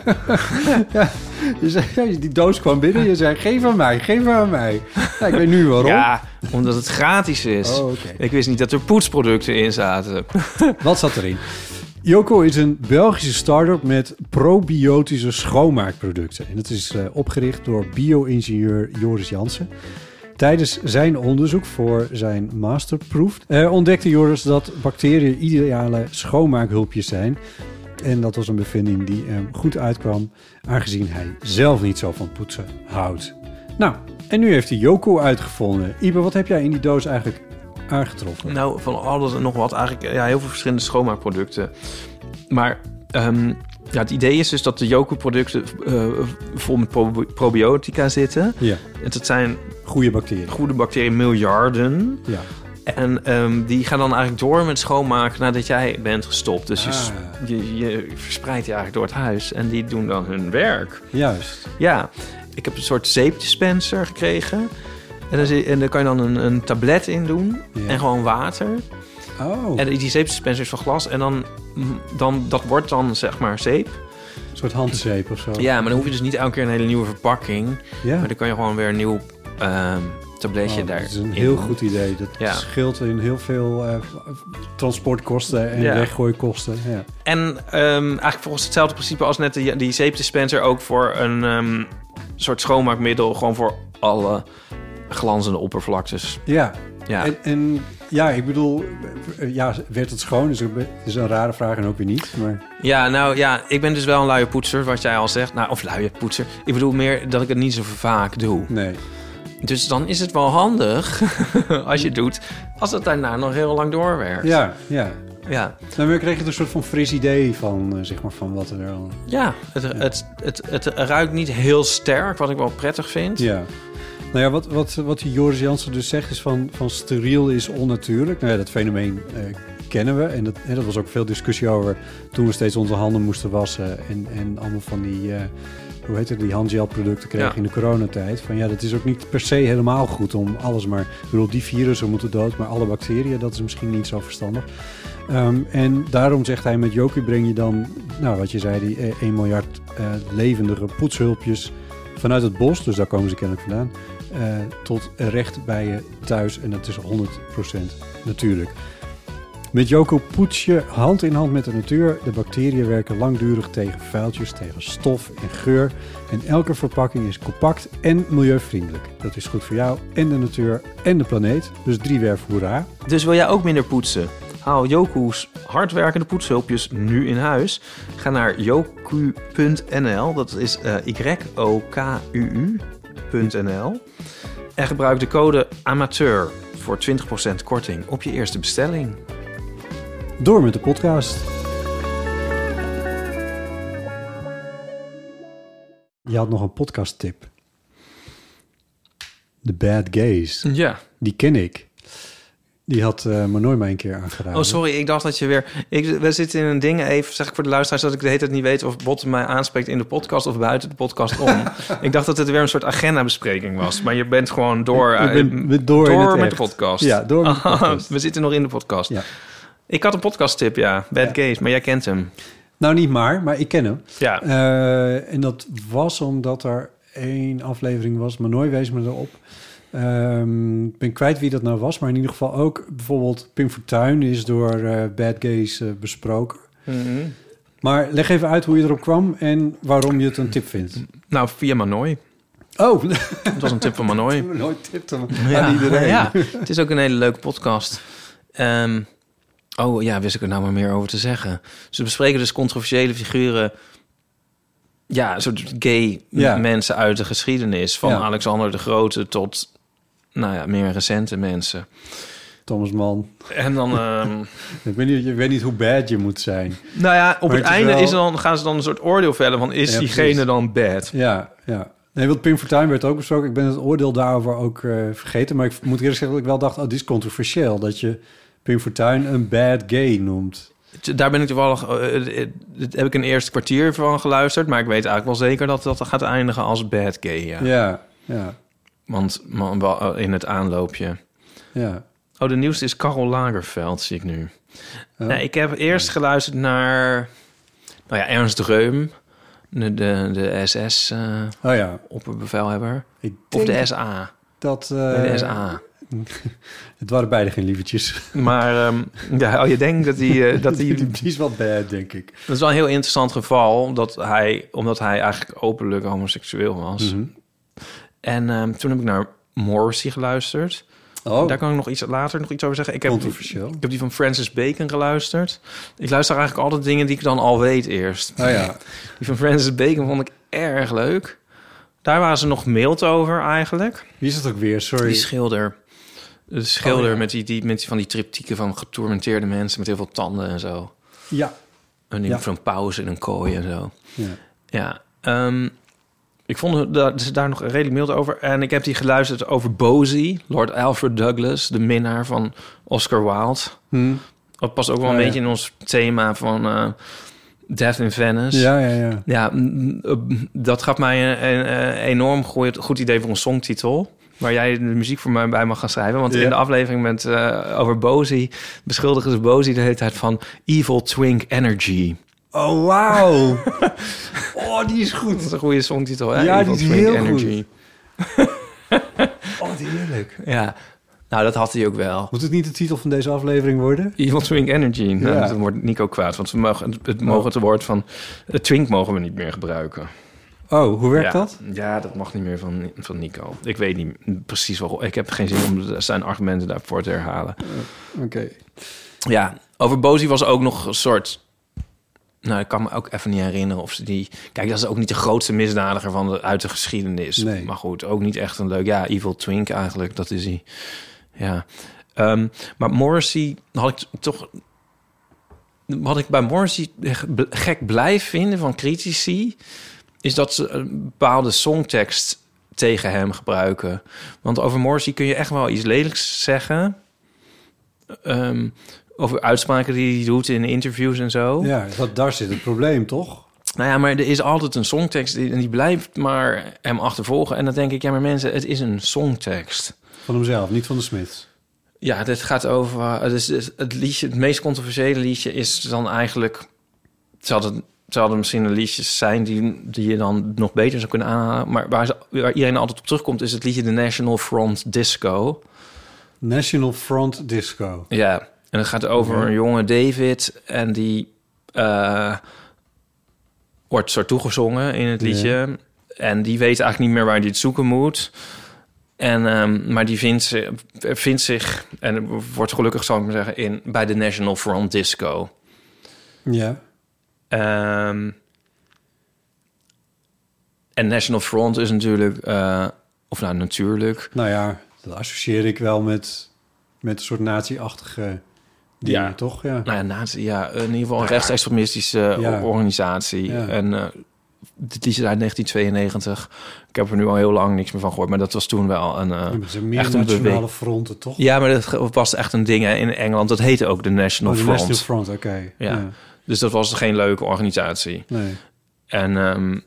Ja, je zei, ja, die doos kwam binnen. Je zei, geef aan mij, geef aan mij. Ja, ik weet nu waarom. Ja, omdat het gratis is. Oh, okay. Ik wist niet dat er poetsproducten in zaten. Wat zat erin? Yoco is een Belgische start-up met probiotische schoonmaakproducten. En dat is uh, opgericht door bio-ingenieur Joris Jansen. Tijdens zijn onderzoek voor zijn masterproef uh, ontdekte Joris dat bacteriën ideale schoonmaakhulpjes zijn. En dat was een bevinding die hem goed uitkwam, aangezien hij zelf niet zo van poetsen houdt. Nou, en nu heeft hij Yoco uitgevonden. Ibe, wat heb jij in die doos eigenlijk aangetroffen? Nou, van alles en nog wat. Eigenlijk ja, heel veel verschillende schoonmaakproducten. Maar um, ja, het idee is dus dat de Yoco-producten uh, vol met pro- probiotica zitten. Ja. En dat zijn goede bacteriën. Goede bacteriën, miljarden. Ja. En um, die gaan dan eigenlijk door met schoonmaken nadat jij bent gestopt. Dus ah. je, je, je verspreidt die eigenlijk door het huis. En die doen dan hun werk. Juist. Ja, ik heb een soort zeepdispenser gekregen. En, dan, zit, en daar kan je dan een, een tablet in doen. Ja. En gewoon water. Oh. En die zeepdispenser is van glas. En dan, dan, dat wordt dan zeg maar zeep. Een soort handzeep of zo. Ja, maar dan hoef je dus niet elke keer een hele nieuwe verpakking. Ja. Maar dan kan je gewoon weer een nieuw uh, tabletje oh, daar. Dat is een heel doen. goed idee. Dat ja. scheelt in heel veel uh, transportkosten en ja. weggooikosten. Ja. En um, eigenlijk volgens hetzelfde principe als net die, die zeepdispenser ook voor een um, soort schoonmaakmiddel. Gewoon voor alle glanzende oppervlaktes. Ja, ja. En, en ja, ik bedoel, ja, werd het schoon? Dus het is een rare vraag en ook weer niet. Maar... Ja, nou ja, ik ben dus wel een luie poetser, wat jij al zegt. Nou, of luie poetser. Ik bedoel meer dat ik het niet zo vaak doe. Nee. Dus dan is het wel handig, als je het doet, als het daarna nog heel lang doorwerkt. Ja, ja. Ja. Nou, maar kreeg je een soort van fris idee van, zeg maar, van wat er al... Ja, het, ja. Het, het, het, het ruikt niet heel sterk, wat ik wel prettig vind. Ja. Nou ja, wat, wat, wat die Joris Jansen dus zegt is van, van steriel is onnatuurlijk. Nou ja, dat fenomeen uh, kennen we. En dat, hè, dat was ook veel discussie over toen we steeds onze handen moesten wassen. En, en allemaal van die, uh, hoe heet het, die handgelproducten kregen ja. in de coronatijd. Van ja, dat is ook niet per se helemaal goed om alles maar... Ik bedoel, die virussen moeten dood, maar alle bacteriën, dat is misschien niet zo verstandig. Um, en daarom zegt hij, met Yoco breng je dan, nou wat je zei, die uh, één miljard uh, levendige poetshulpjes vanuit het bos. Dus daar komen ze kennelijk vandaan. Uh, tot recht bij je thuis. En dat is honderd procent natuurlijk. Met Yoco poets je hand in hand met de natuur. De bacteriën werken langdurig tegen vuiltjes, tegen stof en geur. En elke verpakking is compact en milieuvriendelijk. Dat is goed voor jou en de natuur en de planeet. Dus driewerf hoera. Dus wil jij ook minder poetsen? Haal Yoco's hardwerkende poetshulpjes nu in huis. Ga naar yoku punt n l. Dat is uh, Y O K U U punt n l. En gebruik de code amateur voor twintig procent korting op je eerste bestelling. Door met de podcast. Je had nog een podcasttip. The Bad Gays. Ja. Die ken ik. Die had uh, Manoy mij een keer aangeraden. Oh, sorry. Ik dacht dat je weer... Ik, we zitten in een ding, even zeg ik voor de luisteraars... dat ik de hele tijd niet weet of Botte mij aanspreekt in de podcast... of buiten de podcast om. Ik dacht dat het weer een soort agendabespreking was. Maar je bent gewoon door, je bent, uh, bent door, door met echt. de podcast. Ja, door met de podcast. We zitten nog in de podcast. Ja. Ik had een podcasttip, ja. Bad ja. Gays, maar jij kent hem. Nou, niet maar, maar ik ken hem. Ja. Uh, en dat was omdat er één aflevering was. Manoy wees me erop. Um, ik ben kwijt wie dat nou was, maar in ieder geval ook bijvoorbeeld Pim Fortuyn is door uh, Bad Gays uh, besproken. Mm-hmm. Maar leg even uit hoe je erop kwam en waarom je het een tip vindt. Nou, via Manoy. Oh, het was een tip van Manoy. Manoy tipt hem ja, aan iedereen. Ja, het is ook een hele leuke podcast. Um, oh ja, wist ik er nou maar meer over te zeggen. Ze bespreken dus controversiële figuren. Ja, een soort gay ja. mensen uit de geschiedenis. Van ja. Alexander de Grote tot, nou ja, meer recente mensen. Thomas Mann. En dan... Um... ik weet niet, je weet niet hoe bad je moet zijn. Nou ja, op maar het, het einde is wel... is dan, gaan ze dan een soort oordeel vellen van... is ja, diegene precies. dan bad? Ja, ja. Nee, want Pim Fortuyn werd ook besproken. Ik ben het oordeel daarover ook uh, vergeten. Maar ik moet eerlijk zeggen dat ik wel dacht... oh, dit is controversieel. Dat je Pim Fortuyn een bad gay noemt. Daar ben ik toevallig... Uh, heb ik een eerste kwartier van geluisterd... maar ik weet eigenlijk wel zeker dat dat gaat eindigen als bad gay. Ja, ja. ja. Want man, in het aanloopje. Ja. Oh, de nieuwste is Karel Lagerfeld, zie ik nu. Oh. Nee, ik heb eerst geluisterd naar... Nou ja, Ernst Reum. De, de, de S S uh, Oh ja. opperbevelhebber. Ik Of denk de S A. Dat, uh, Nee, de S A. Het waren beide geen lievertjes. Maar um, ja, oh, je denkt dat hij... Uh, dat hij Die is wel bad, denk ik. Dat is wel een heel interessant geval. Dat hij, omdat hij eigenlijk openlijk homoseksueel was. Mm-hmm. En um, toen heb ik naar Morrissey geluisterd. Oh, Daar kan ik nog iets later nog iets over zeggen. Ik heb, controversieel. ik heb die van Francis Bacon geluisterd. Ik luister eigenlijk altijd dingen die ik dan al weet eerst. Oh ja. Die van Francis Bacon vond ik erg leuk. Daar waren ze nog mild over eigenlijk. Wie is het ook weer? Sorry. Die schilder. De schilder Oh, ja. met, die, die, met die van die triptieken van getormenteerde mensen... met heel veel tanden en zo. Ja. En die Ja. van pauze in een kooi en zo. Ja. Ja, um, ik vond dat ze daar nog redelijk mild over. En ik heb die geluisterd over Bosie, Lord Alfred Douglas, de minnaar van Oscar Wilde. Hm. Dat past ook wel een Oh, ja. beetje in ons thema van uh, Death in Venice. Ja, ja, ja. Ja, mm, uh, dat gaf mij een, een, een enorm goed, goed idee voor een songtitel. Waar jij de muziek voor mij bij mag gaan schrijven. Want Ja. in de aflevering met, uh, over Bosie beschuldigen ze Bosie de hele tijd van Evil Twink Energy. Oh, wauw. Oh, die is goed. Dat is een goede songtitel, hè? Ja, Evil die is Twink heel Energy. Oh, wat heerlijk. Ja, nou dat had hij ook wel. Moet het niet de titel van deze aflevering worden? Evil Twink Energy. Nou, Ja. dan wordt Nico kwaad, want we mogen, het, het mogen het woord van... Het twink mogen we niet meer gebruiken. Oh, hoe werkt ja. dat? Ja, dat mag niet meer van, van Nico. Ik weet niet precies waarom. Ik heb geen zin om zijn argumenten daarvoor te herhalen. Oké. Okay. Ja, over Bosie was ook nog een soort... Nou, ik kan me ook even niet herinneren of ze die... Kijk, dat is ook niet de grootste misdadiger van de, uit de geschiedenis. Nee. Maar goed, ook niet echt een leuk... Ja, Evil Twink eigenlijk, dat is hij. Ja. Um, maar Morrissey had ik toch... Wat ik bij Morrissey gek blijf vinden van critici... is dat ze een bepaalde songtekst tegen hem gebruiken. Want over Morrissey kun je echt wel iets lelijks zeggen... Um, over uitspraken die hij doet in interviews en zo. Ja, dat, daar zit het probleem, toch? Nou ja, maar er is altijd een songtekst... Die, en die blijft maar hem achtervolgen. En dan denk ik, ja, maar mensen, het is een songtekst. Van hemzelf, niet van de Smiths. Ja, dit gaat over... Het, is, het liedje, het meest controversiële liedje is dan eigenlijk... Het zal, het, het zal er misschien een liedjes zijn die, die je dan nog beter zou kunnen aanhalen. Maar waar, ze, waar iedereen altijd op terugkomt... is het liedje The National Front Disco. National Front Disco. Ja, en het gaat over Ja. een jonge David... en die uh, wordt soort toegezongen in het liedje... Ja. En die weet eigenlijk niet meer waar hij het zoeken moet. En, um, maar die vindt, ze, vindt zich, en wordt gelukkig, zal ik maar zeggen... In, bij de National Front Disco. Ja. Um, en National Front is natuurlijk... Uh, of nou, natuurlijk... Nou ja, dat associeer ik wel met, met een soort nazi-achtige dingen, Ja. toch? Ja. Nou ja, nazi, ja, in ieder geval een rechtsextremistische Ja. organisatie. Ja. En uh, dit liedje is uit negentien tweeënnegentig. Ik heb er nu al heel lang niks meer van gehoord. Maar dat was toen wel een... Uh, Ja, maar het zijn meer echt een nationale beweging. fronten, toch? Ja, maar dat was echt een ding hè, in Engeland. Dat heette ook de National Oh, de Front. National Front, oké. Okay. Ja. Ja. Dus dat was geen leuke organisatie. Nee. En, um,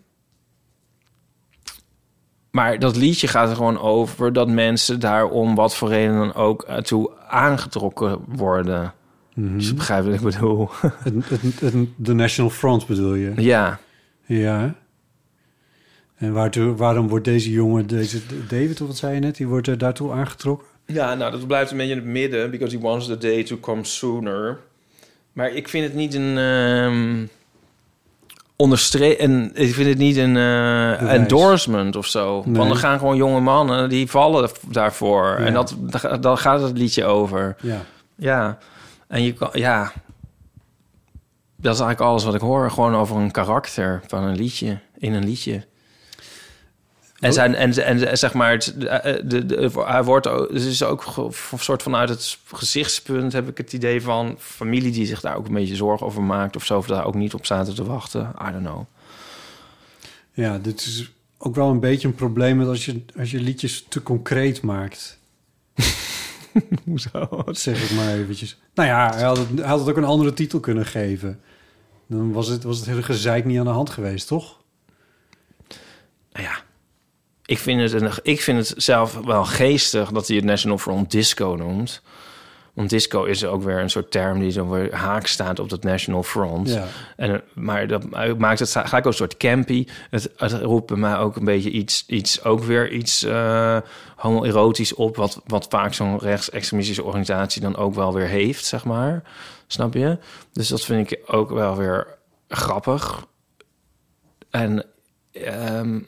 maar dat liedje gaat er gewoon over... dat mensen daar om wat voor reden dan ook toe aangetrokken worden. Mm-hmm. Dus je begrijpt wat ik bedoel. het, het, het, de National Front bedoel je? Ja. Ja. En waartoe, waarom wordt deze jongen, deze David, of wat zei je net, die wordt er daartoe aangetrokken? Ja, nou, dat blijft een beetje in het midden... because he wants the day to come sooner. Maar ik vind het niet een... Um, onderstre- en ik vind het niet een uh, endorsement of zo. Nee. Want er gaan gewoon jonge mannen... die vallen daarvoor. Ja. En dat, daar gaat het liedje over. Ja. Ja. En je kan... Ja... Dat is eigenlijk alles wat ik hoor. Gewoon over een karakter van een liedje. In een liedje. En, zijn, en, en zeg maar, het, de, de, de, hij wordt ook, dus is ook een soort vanuit het gezichtspunt heb ik het idee van familie die zich daar ook een beetje zorgen over maakt of zo, of daar ook niet op zaten te wachten. I don't know. Ja, dit is ook wel een beetje een probleem met als je, als je liedjes te concreet maakt. Hoezo? Zeg ik maar eventjes. Nou ja, hij had, het, hij had het ook een andere titel kunnen geven. Dan was het, was het hele gezeik niet aan de hand geweest, toch? Nou ja. Ik vind, het een, ik vind het zelf wel geestig dat hij het National Front Disco noemt. Want disco is ook weer een soort term die zo weer haak staat op dat National Front. Ja. En, maar dat maakt het gelijk ook een soort campy. Het, het roept bij mij ook een beetje iets, iets ook weer iets uh, homoerotisch op, wat, wat vaak zo'n rechtsextremistische organisatie dan ook wel weer heeft, zeg maar. Snap je? Dus dat vind ik ook wel weer grappig. En um,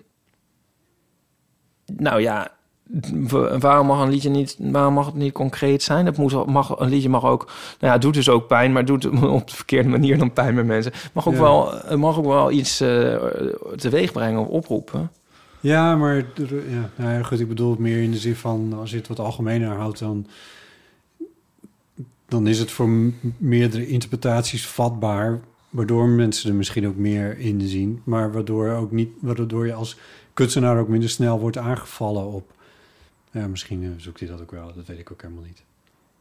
nou ja, waarom mag een liedje niet, waarom mag het niet concreet zijn? Het moet, mag, een liedje mag ook, nou ja, het doet dus ook pijn, maar het doet op de verkeerde manier dan pijn met mensen. Mag ook, ja. wel, het mag ook wel iets uh, teweeg brengen of oproepen. Ja, maar ja, nou ja, goed, ik bedoel het meer in de zin van, als je het wat algemener houdt, dan, dan is het voor m- meerdere interpretaties vatbaar, waardoor mensen er misschien ook meer in zien, maar waardoor, ook niet, waardoor je als kunstenaar ook minder snel wordt aangevallen op. Ja, misschien uh, zoekt hij dat ook wel. Dat weet ik ook helemaal niet.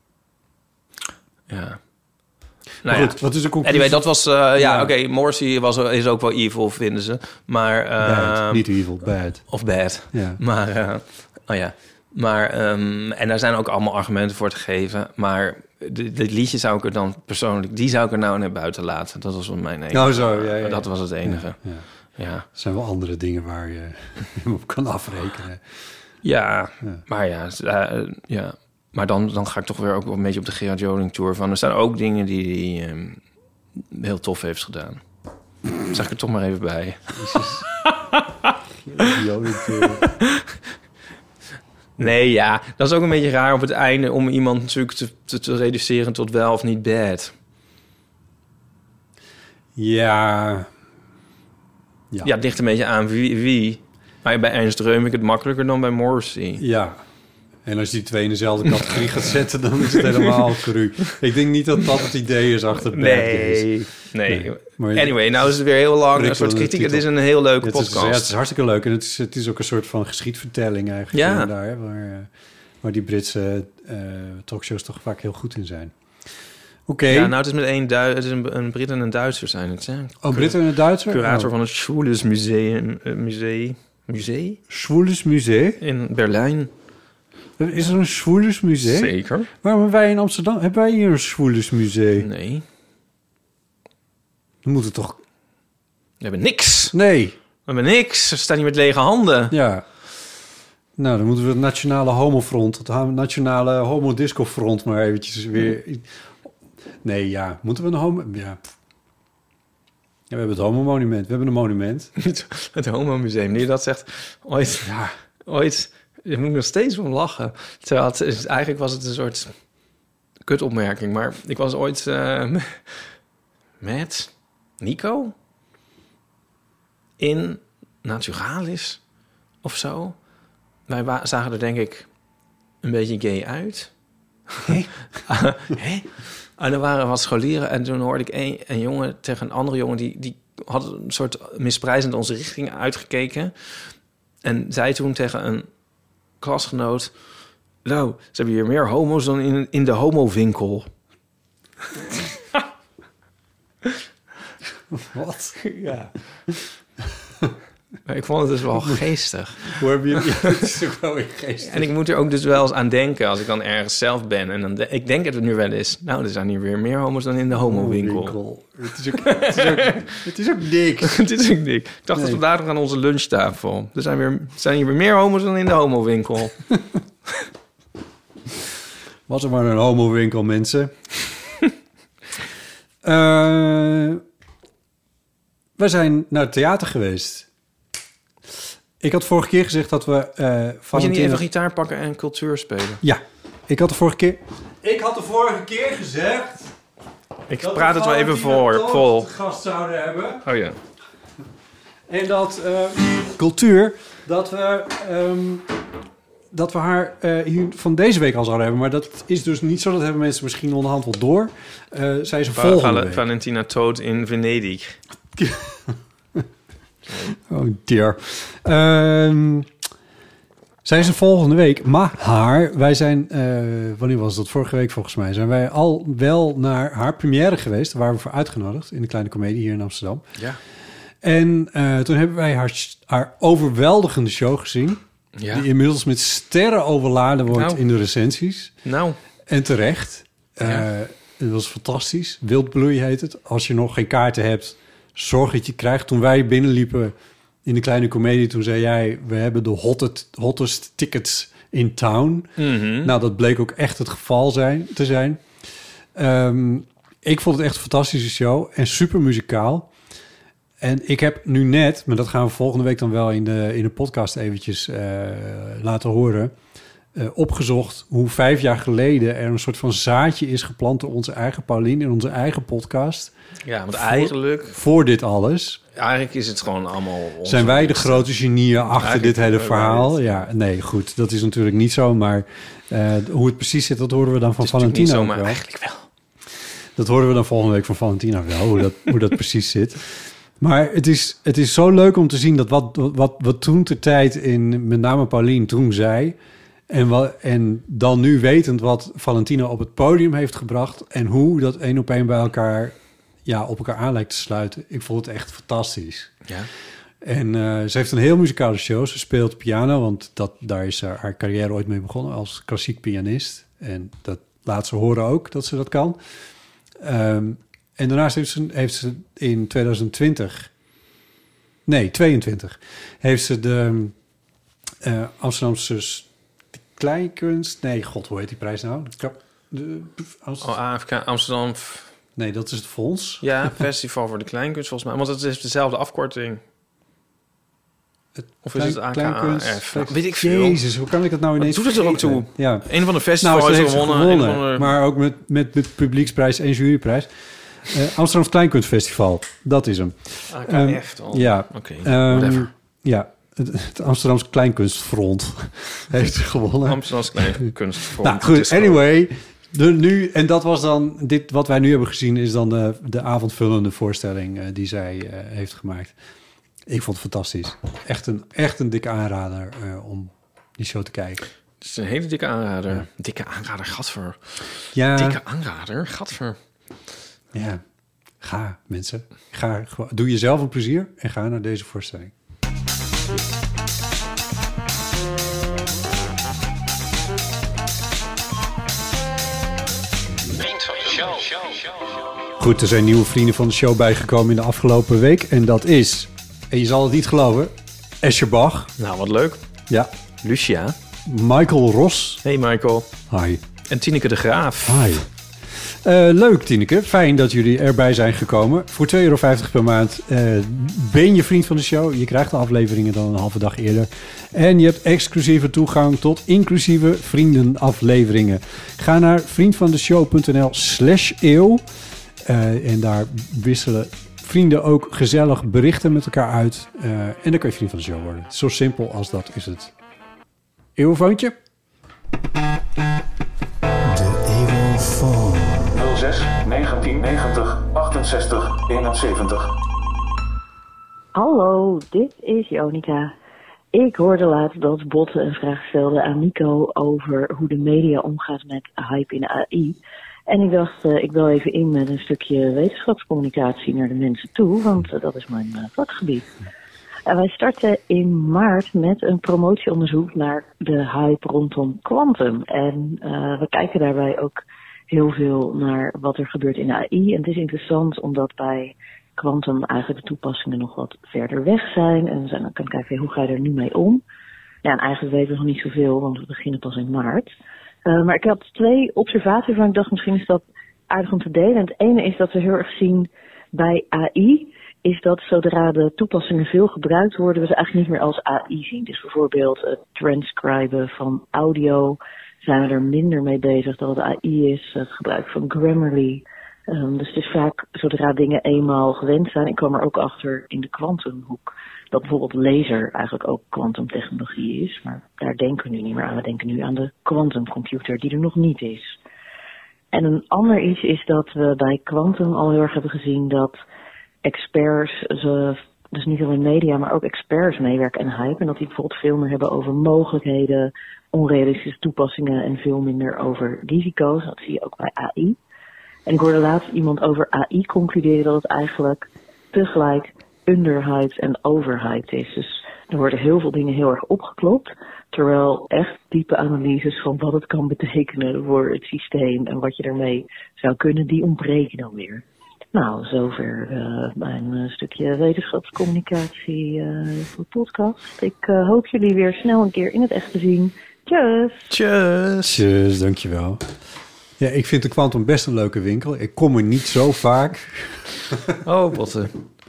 Ja. Nou goed, ja. Wat is de conclusie? Anyway, dat was... Uh, ja, ja. oké, okay, Morrissey was, is ook wel evil, vinden ze. Maar... Uh, bad. Niet evil, bad. Of bad. Ja. Maar... Uh, oh ja. Maar... Um, en daar zijn ook allemaal argumenten voor te geven. Maar dit liedje zou ik er dan persoonlijk... Die zou ik er nou naar buiten laten. Dat was mijn enige. Nou zo, ja, ja, ja. Dat was het enige. Ja, ja. Ja. Er zijn wel andere dingen waar je hem op kan afrekenen. Ja, ja. maar ja, uh, ja. Maar dan, dan ga ik toch weer ook een beetje op de Gerard Joling Tour van. Er staan ook dingen die hij um, heel tof heeft gedaan. Dat zeg ik er toch maar even bij. Joling Tour. Nee, ja, dat is ook een beetje raar op het einde om iemand natuurlijk te, te, te reduceren tot wel of niet bad. Ja. Ja, ja, het ligt een beetje aan wie, wie. Maar bij Ernst Reumink het makkelijker dan bij Morrissey. Ja. En als je die twee in dezelfde categorie gaat zetten, dan is het helemaal cru. Ik denk niet dat dat het idee is achter Bad Gays. Nee, nee. nee. Maar anyway, nou is het weer heel lang. Een soort kritiek. Het is een heel leuke het podcast. Is, ja, het is hartstikke leuk. En het is, het is ook een soort van geschiedvertelling eigenlijk. Ja. Daar, waar, waar die Britse uh, talkshows toch vaak heel goed in zijn. Oké. Okay. Ja, nou het is met één Duits, het is een, een Brit en een Duitser zijn het. Hè? Oh, Brit en een Duitser? Curator oh. van het Schwules Museum, uh, Museum, Museum? Schwules Museum? In Berlijn. Is er een Schwules Museum? Zeker. Waarom hebben wij in Amsterdam, hebben wij hier een Schwules Museum? Nee. We moeten toch... We hebben niks. Nee. We hebben niks. We staan hier met lege handen. Ja. Nou, dan moeten we het Nationale Homofront, het Nationale Homo-Disco-front maar eventjes weer... Nee, ja. Moeten we een homo... Ja. Ja, we hebben het homo-monument. We hebben een monument. Het homo-museum. Nu je dat zegt, ooit... Ja, ooit... Je moet nog steeds om lachen. Terwijl het is, eigenlijk was het een soort kutopmerking. Maar ik was ooit uh, met Nico in Naturalis of zo. Wij wa- zagen er denk ik een beetje gay uit. Hé? Hé? En er waren wat scholieren en toen hoorde ik een, een jongen tegen een andere jongen... die, die had een soort misprijzend onze richting uitgekeken. En zei toen tegen een klasgenoot... Nou, ze hebben hier meer homo's dan in, in de homo-winkel. Wat? Ja. Maar ik vond het dus wel geestig. Hoe heb je... Ja, het is ook wel weer geestig. En ik moet er ook dus wel eens aan denken als ik dan ergens zelf ben. En dan de, ik denk het nu wel eens. Nou, er zijn hier weer meer homo's dan in de homo-winkel. Het is ook, het is ook, het is ook dik. Het is ook dik. Ik dacht Nee. dat we vandaag nog aan onze lunchtafel. Er zijn, weer, zijn hier weer meer homo's dan in de homo-winkel. Was er maar een homo-winkel, mensen. uh, we zijn naar het theater geweest. Ik had vorige keer gezegd dat we... Uh, Moet Valentine... je niet even gitaar pakken en cultuur spelen? Ja, ik had de vorige keer... Ik had de vorige keer gezegd... Ik praat het wel even voor, vol. gast zouden hebben. Oh ja. En dat uh, cultuur, dat we, um, dat we haar uh, hier van deze week al zouden hebben. Maar dat is dus niet zo. Dat hebben mensen misschien onderhand wel door. Uh, zij is Va- volgende Val- week. Valentina Toot in Venedig. Oh dear. Um, zij is er volgende week. Maar wij zijn... Uh, wanneer was dat? Vorige week volgens mij. Zijn wij al wel naar haar première geweest. Waar we voor uitgenodigd. In de Kleine Comedie hier in Amsterdam. Ja. En uh, toen hebben wij haar, haar overweldigende show gezien. Ja. Die inmiddels met sterren overladen wordt Nou. in de recensies. Nou, En terecht. Uh, Ja. Dat was fantastisch. Wildbloei heet het. Als je nog geen kaarten hebt, zorg dat je krijgt. Toen wij binnenliepen in de kleine komedie, toen zei jij, we hebben de hottest, hottest tickets in town. Mm-hmm. Nou, dat bleek ook echt het geval zijn, te zijn. Um, ik vond het echt een fantastische show en super muzikaal. En ik heb nu net, maar dat gaan we volgende week dan wel in de, in de podcast eventjes uh, laten horen, uh, opgezocht hoe vijf jaar geleden er een soort van zaadje is geplant door onze eigen Paulien in onze eigen podcast. Ja, want voor, eigenlijk... Voor dit alles. Eigenlijk is het gewoon allemaal... Zijn wij de grote genieën achter eigenlijk dit hele verhaal? het. Ja, nee, goed. Dat is natuurlijk niet zo, maar uh, hoe het precies zit, dat horen we dan van Valentina. Niet zo, maar wel. eigenlijk wel. Dat horen we dan volgende week van Valentina wel, hoe dat, hoe dat precies zit. Maar het is, het is zo leuk om te zien dat wat, wat, wat toen ter tijd in met name Paulien toen zei, en, wat, en dan nu wetend wat Valentina op het podium heeft gebracht en hoe dat één op één bij elkaar, ja, op elkaar aan lijkt te sluiten. Ik vond het echt fantastisch. Ja. En uh, ze heeft een heel muzikale show. Ze speelt piano, want dat, daar is haar, haar carrière ooit mee begonnen als klassiek pianist. En dat laat ze horen ook, dat ze dat kan. Um, en daarnaast heeft ze, heeft ze in twintig twintig... Nee, tweeëntwintig... heeft ze de uh, Amsterdamse kleinkunst... Nee, god, hoe heet die prijs nou? De, de, Amst- Oh, A F K Amsterdam... Nee, dat is het fonds. Ja, Festival voor de Kleinkunst volgens mij. Want het is dezelfde afkorting. Het Of is het A K A F? Nou, weet ik veel. Jezus, hoe kan ik dat nou ineens Wat doet het er ook vergeten? toe? Ja. Een van de festivals Nou, ze is heeft gewonnen. gewonnen, Een van de... maar ook met, met, met publieksprijs en juryprijs. Uh, Amsterdam Kleinkunstfestival, dat is hem. A K F dan? Ja. Oké, Okay. whatever. Um, ja, het, het Amsterdamse Kleinkunstfront heeft gewonnen. Amsterdamse Kleinkunstfront. Nou goed, anyway... De, nu, en dat was dan, dit wat wij nu hebben gezien, is dan de, de avondvullende voorstelling uh, die zij uh, heeft gemaakt. Ik vond het fantastisch. Echt een, echt een dikke aanrader uh, om die show te kijken. Het is een hele dikke aanrader. Ja. Dikke aanrader, gadver. Ja. Dikke aanrader, gadver. Ja, ga mensen. Ga, doe jezelf een plezier en ga naar deze voorstelling. Goed, er zijn nieuwe vrienden van de show bijgekomen in de afgelopen week. En dat is, en je zal het niet geloven, Escher Bach. Nou, wat leuk. Ja. Lucia. Michael Ros. Hey Michael. Hi. En Tineke de Graaf. Hi. Uh, leuk, Tineke. Fijn dat jullie erbij zijn gekomen. Voor twee euro vijftig per maand uh, ben je vriend van de show. Je krijgt de afleveringen dan een halve dag eerder. En je hebt exclusieve toegang tot inclusieve vriendenafleveringen. Ga naar vriendvandeshow.nl slash eeuw. Uh, en daar wisselen vrienden ook gezellig berichten met elkaar uit. Uh, en dan kan je vriend van de show worden. Zo simpel als dat is het. Eeuwfoontje. De Eeuwfoon. nul zes negentien negentig achtenzestig eenenzeventig. Hallo, dit is Jonica. Ik hoorde laatst dat Botte een vraag stelde aan Nico over hoe de media omgaat met hype in de A I. En ik dacht, uh, ik wil even in met een stukje wetenschapscommunicatie naar de mensen toe, want uh, dat is mijn uh, vakgebied. Uh, wij starten in maart met een promotieonderzoek naar de hype rondom quantum. En uh, we kijken daarbij ook heel veel naar wat er gebeurt in de A I. En het is interessant omdat bij quantum eigenlijk de toepassingen nog wat verder weg zijn. En we zijn dan kan kijken, hoe ga je er nu mee om? Ja, en eigenlijk weten we nog niet zoveel, want we beginnen pas in maart. Uh, maar ik had twee observaties waarvan ik dacht, misschien is dat aardig om te delen. En het ene is dat we heel erg zien bij A I, is dat zodra de toepassingen veel gebruikt worden, we ze eigenlijk niet meer als A I zien. Dus bijvoorbeeld het transcriben van audio zijn we er minder mee bezig dan het A I is. Het gebruik van Grammarly. Um, dus het is vaak, zodra dingen eenmaal gewend zijn, ik kwam er ook achter in de kwantumhoek, dat bijvoorbeeld laser eigenlijk ook kwantumtechnologie is. Maar daar denken we nu niet meer aan. We denken nu aan de quantumcomputer die er nog niet is. En een ander iets is dat we bij quantum al heel erg hebben gezien dat experts, ze, dus niet alleen media, maar ook experts meewerken en hype. En dat die bijvoorbeeld veel meer hebben over mogelijkheden, onrealistische toepassingen en veel minder over risico's. Dat zie je ook bij A I. En ik hoorde laatst iemand over A I concluderen dat het eigenlijk tegelijk underhyped en overhyped is. Dus Er worden heel veel dingen heel erg opgeklopt, terwijl echt diepe analyses van wat het kan betekenen voor het systeem en wat je ermee zou kunnen, die ontbreken dan weer. Nou, zover uh, mijn uh, stukje wetenschapscommunicatie uh, voor de podcast. Ik uh, hoop jullie weer snel een keer in het echt te zien. Tjus! Tjus! Tjus, dankjewel. Ja, ik vind de Quantum best een leuke winkel. Ik kom er niet zo vaak. Oh, botten.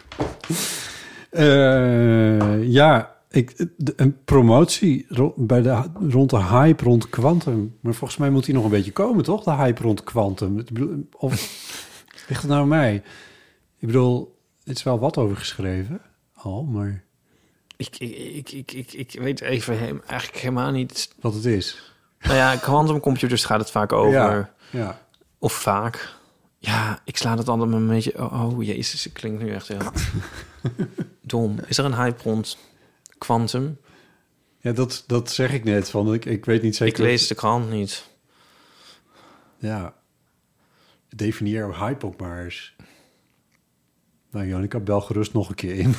Uh, ja, ik, de, een promotie ro- bij de, rond de hype rond Quantum. Maar volgens mij moet die nog een beetje komen, toch? De hype rond Quantum. Of ligt het nou aan mij? Ik bedoel, er is wel wat over geschreven al, maar... Ik, ik, ik, ik, ik, ik weet even he- eigenlijk helemaal niet... Wat het is. Nou ja, quantumcomputers gaat het vaak over. Ja, ja. Of vaak. Ja, ik sla het altijd een beetje... Oh, oh jezus, het klinkt nu echt heel dom. Is er een hype rond quantum? Ja, dat, dat zeg ik net. Van, ik, ik weet niet zeker... Ik lees de krant niet. Ja. Definieer hype ook maar eens. Nou, Janica, bel gerust nog een keer in.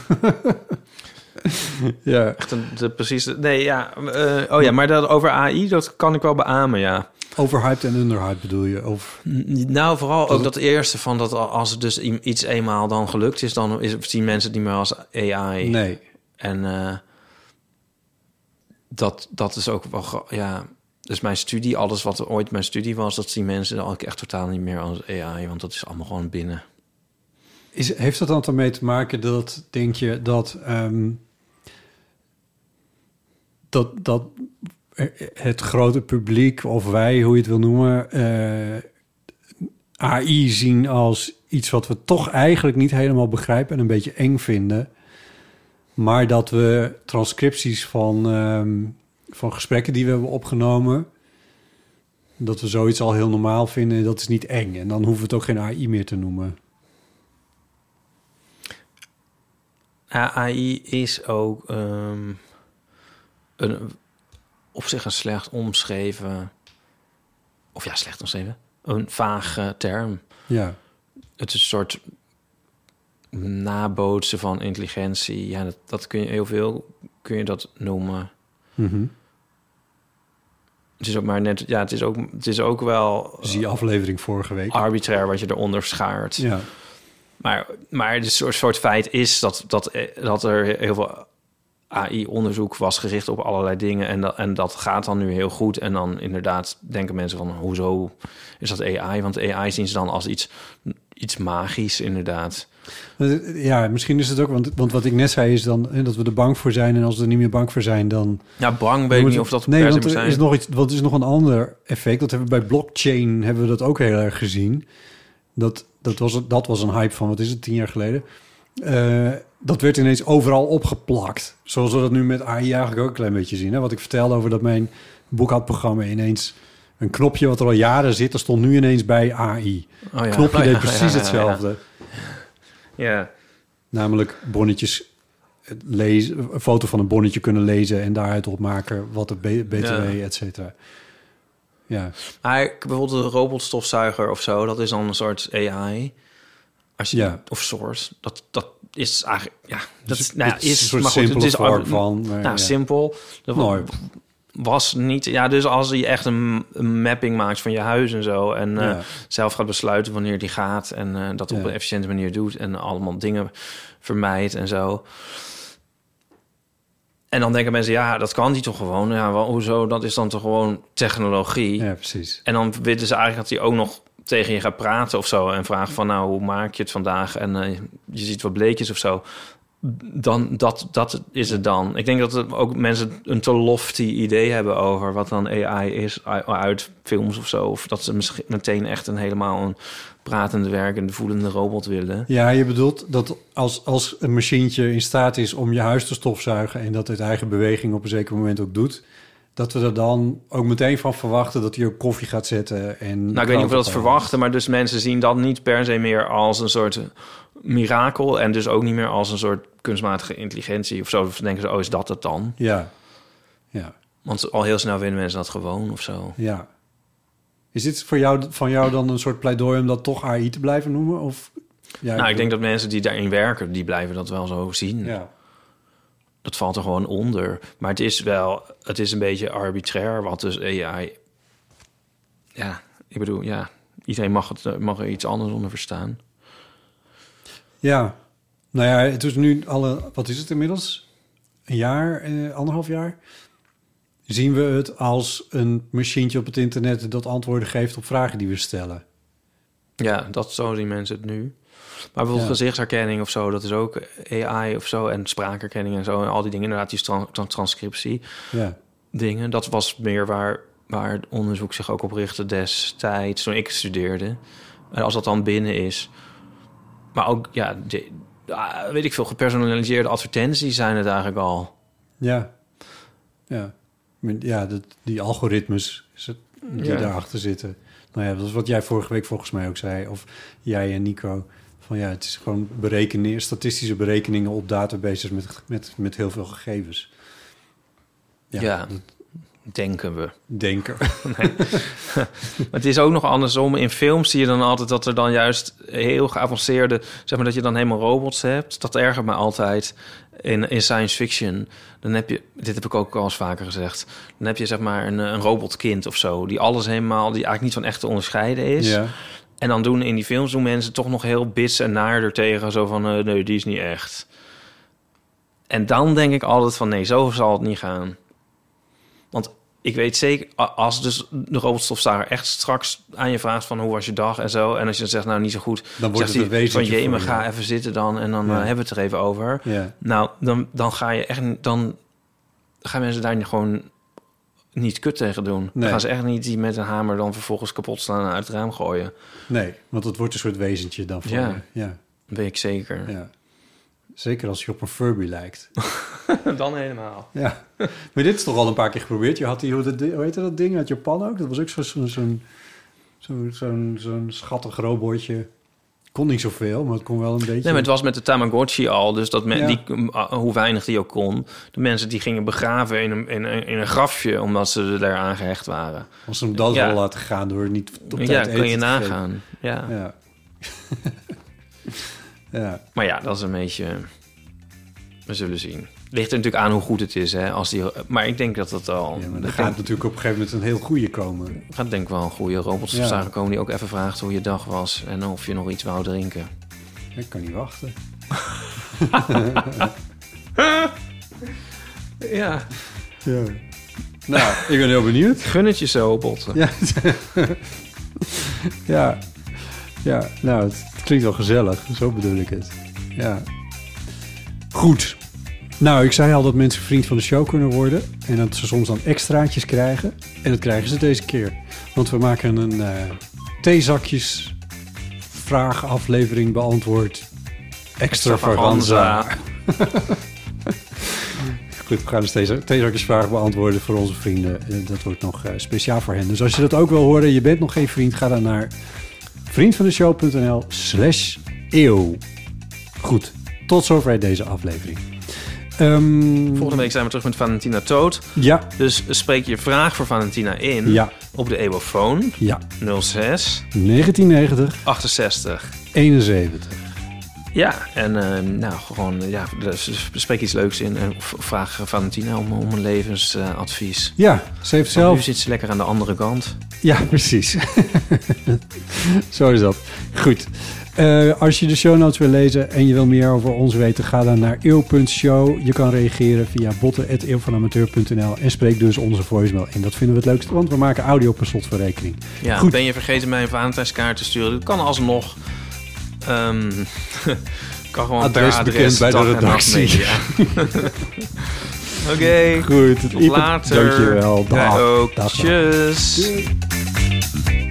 Ja. Echt een, de precieze... Nee, ja. Uh, oh ja, maar dat over A I, dat kan ik wel beamen, ja. Overhyped en underhyped bedoel je? Of... Nou, vooral dat ook het... dat eerste van dat als het dus iets eenmaal dan gelukt is, dan is, zien mensen het niet meer als A I. Nee. En uh, dat, dat is ook wel... Ja, dus mijn studie, alles wat ooit mijn studie was, dat zien mensen dan ook echt totaal niet meer als A I, want dat is allemaal gewoon binnen. Is, heeft dat dan ermee te maken dat, denk je, dat... Um, dat, dat het grote publiek, of wij, hoe je het wil noemen... Uh, A I zien als iets wat we toch eigenlijk niet helemaal begrijpen... en een beetje eng vinden. Maar dat we transcripties van, um, van gesprekken die we hebben opgenomen... dat we zoiets al heel normaal vinden en dat is niet eng. En dan hoeven we het ook geen A I meer te noemen. A I is ook um, een, op zich een slecht omschreven... of ja, slecht omschreven... een vage term. Ja. Het is een soort nabootsen van intelligentie. Ja, dat, dat kun je heel veel kun je dat noemen. Mm-hmm. Het is ook maar net, ja, het is ook, het is ook wel. Dus die aflevering vorige week. Arbitrair wat je eronder schaart. Ja. Maar, maar het soort, soort feit is dat, dat, dat er heel veel A I-onderzoek was gericht op allerlei dingen. En dat, en dat gaat dan nu heel goed. En dan inderdaad denken mensen van, hoezo is dat A I? Want A I zien ze dan als iets, iets magisch, inderdaad. Ja, misschien is het ook, want, want wat ik net zei is dan dat we er bang voor zijn. En als we er niet meer bang voor zijn, dan... Ja, bang weet ik niet of dat nee, per se want er zijn. is nog iets, wat is nog een ander effect. Dat hebben we bij blockchain hebben we dat ook heel erg gezien. Dat, dat, was, dat was een hype van, wat is het, tien jaar geleden. Uh, dat werd ineens overal opgeplakt. Zoals we dat nu met A I eigenlijk ook een klein beetje zien. Hè? Wat ik vertelde over dat mijn boekhoudprogramma ineens... een knopje wat er al jaren zit, er stond nu ineens bij A I. Oh ja. Het knopje oh ja, deed precies ja, ja, hetzelfde. Ja. ja. Namelijk bonnetjes lezen, een foto van een bonnetje kunnen lezen... en daaruit opmaken wat de B T W, ja. et cetera. Ja. Maar bijvoorbeeld een robotstofzuiger of zo, dat is dan een soort A I... Als je, ja. Of soort. Dat, dat is eigenlijk... Ja, dat is, nou ja, is, is een soort maar goed, het is vorm van... Maar, nou, ja. simpel. Dat Mooi. Was niet... Ja, dus als je echt een, een mapping maakt van je huis en zo... en ja. uh, zelf gaat besluiten wanneer die gaat... en uh, dat op ja. een efficiënte manier doet... en allemaal dingen vermijdt en zo... En dan denken mensen, ja, dat kan die toch gewoon. Ja, wel, hoezo? Dat is dan toch gewoon technologie. Ja, precies. En dan willen ze eigenlijk dat hij ook nog tegen je gaat praten of zo... en vraagt van, nou, hoe maak je het vandaag? En uh, je ziet wat bleekjes of zo. Dan, dat, dat is het dan. Ik denk dat het ook mensen een te lofty idee hebben... over wat dan A I is uit films of zo. Of dat ze misschien meteen echt een helemaal een pratende, werkende, voelende robot willen. Ja, je bedoelt dat als, als een machientje in staat is om je huis te stofzuigen... en dat het eigen beweging op een zeker moment ook doet... dat we er dan ook meteen van verwachten dat hij ook koffie gaat zetten. En nou, ik weet niet of we dat verwachten... maar dus mensen zien dat niet per se meer als een soort mirakel... en dus ook niet meer als een soort kunstmatige intelligentie of zo. Of denken ze, oh, is dat het dan? Ja, ja. Want al heel snel vinden mensen dat gewoon of zo. Ja. Is dit voor jou, van jou dan een soort pleidooi om dat toch A I te blijven noemen? Of, ja, nou, ik, ik denk dat mensen die daarin werken, die blijven dat wel zo zien. Ja. dat valt er gewoon onder. Maar het is wel, het is een beetje arbitrair wat dus A I... Ja, ik bedoel, ja, iedereen mag, het, mag er iets anders onder verstaan. Ja, nou ja, het is nu alle, wat is het inmiddels? Een jaar, eh, anderhalf jaar? Zien we het als een machientje op het internet dat antwoorden geeft op vragen die we stellen. Ja, dat zo zien mensen het nu. Maar bijvoorbeeld Ja. gezichtsherkenning of zo, dat is ook A I of zo. En spraakherkenning en zo. En al die dingen, inderdaad, die tran- tran- transcriptie Ja, dingen. Dat was meer waar, waar het onderzoek zich ook op richtte destijds, toen ik studeerde. En als dat dan binnen is. Maar ook, ja, de, ah, weet ik veel, gepersonaliseerde advertenties zijn het eigenlijk al. ja, ja. Maar ja, dat, die algoritmes is het, die Ja. daarachter zitten. Nou ja, dat is wat jij vorige week volgens mij ook zei. Of jij en Nico. Van ja, het is gewoon berekenen, statistische berekeningen op databases met, met, met heel veel gegevens. Ja, Ja, dat denken we. denken. Maar het is ook nog andersom. In films zie je dan altijd dat er dan juist heel geavanceerde... zeg maar dat je dan helemaal robots hebt. Dat ergert me altijd in, in science fiction. Dan heb je, dit heb ik ook al eens vaker gezegd... dan heb je zeg maar een, een robotkind of zo... die alles helemaal, die eigenlijk niet van echt te onderscheiden is... Ja. En dan doen in die films doen mensen toch nog heel bits en naar er tegen. Zo van, uh, nee, die is niet echt. En dan denk ik altijd van, nee, zo zal het niet gaan. Want ik weet zeker, als dus de robotstofzuiger echt straks aan je vraagt van... hoe was je dag en zo. En als je dan zegt, nou, niet zo goed. Dan wordt zegt het een hij van, wezentje jee, maar voor je. ga even zitten dan. En dan Ja. uh, hebben we het er even over. Ja. Nou, dan, dan ga je echt... Dan gaan mensen daar niet gewoon niet kut tegen doen. Nee. Dan gaan ze echt niet die met een hamer dan vervolgens kapot slaan en uit het raam gooien. Nee, want het wordt een soort wezentje dan voor Ja. je. Ja, Dat weet ik zeker. ja. Zeker als je op een Furby lijkt. Dan helemaal. Ja, maar dit is toch al een paar keer geprobeerd. Je had die, hoe, dat, hoe heette dat ding uit Japan ook? Dat was ook zo'n zo'n zo'n zo'n zo'n zo'n schattig robotje. Kon niet zoveel, maar het kon wel een beetje. Nee, maar het was met de Tamagotchi al. Dus dat men, Ja. die, uh, hoe weinig die ook kon. De mensen die gingen begraven in een, in een, in een grafje... omdat ze er aan gehecht waren. Als ze hem dood Ja. hadden laten gaan door niet op tijd Ja, eten kun je te nagaan. Ja. geven. Ja. Ja. Maar ja, dat is een beetje... We zullen zien. Ligt er natuurlijk aan hoe goed het is. Hè? Als die, maar ik denk dat dat al... Ja, maar ik er gaat denk, natuurlijk op een gegeven moment een heel goede komen. er gaat denk ik wel een goede robotstofzuiger komen... die ook even vraagt hoe je dag was... en of je nog iets wou drinken. Ik kan niet wachten. Ja. Ja. Nou, ik ben heel benieuwd. Gun het je zo, botten. Ja. Ja. Ja, nou, het, het klinkt wel gezellig. Zo bedoel ik het. Ja. Goed. Nou, ik zei al dat mensen vriend van de show kunnen worden. En dat ze soms dan extraatjes krijgen. En dat krijgen ze deze keer. Want we maken een uh, theezakjes vraagaflevering beantwoord. Extravaganza. Goed, we gaan dus deze theezakjes vragen beantwoorden voor onze vrienden. Uh, dat wordt nog uh, speciaal voor hen. Dus als je dat ook wil horen, je bent nog geen vriend, ga dan naar vriendvandeshow.nl slash eeuw. Goed, tot zover deze aflevering. Um, Volgende week zijn we terug met Valentina Toot. Ja, Dus spreek je vraag voor Valentina in ja, op de Eeuwofoon ja. nul zes negentien negentig, achtenzestig. eenenzeventig. Ja, en uh, nou, gewoon, ja, dus spreek iets leuks in en v- vraag Valentina om, om een levensadvies. Ja, ze heeft Want nu zelf... zit ze lekker aan de andere kant. Ja, precies. Zo is dat. Goed. Uh, als je de show notes wil lezen en je wil meer over ons weten, ga dan naar eeuw punt show. Je kan reageren via botten at eeuwvanamateur punt n l en spreek dus onze voicemail in. Dat vinden we het leukste, want we maken audio per slot van rekening. Ja, Goed. ben je vergeten mij een Valentijnskaart te sturen? Dat kan alsnog. Um, kan gewoon Adres per bekend adres bij de Dag en redactie. Nacht Media. Oké, Goed. tot later. Dankjewel. Dag. Jij ook. Dag. Tjus. Doei.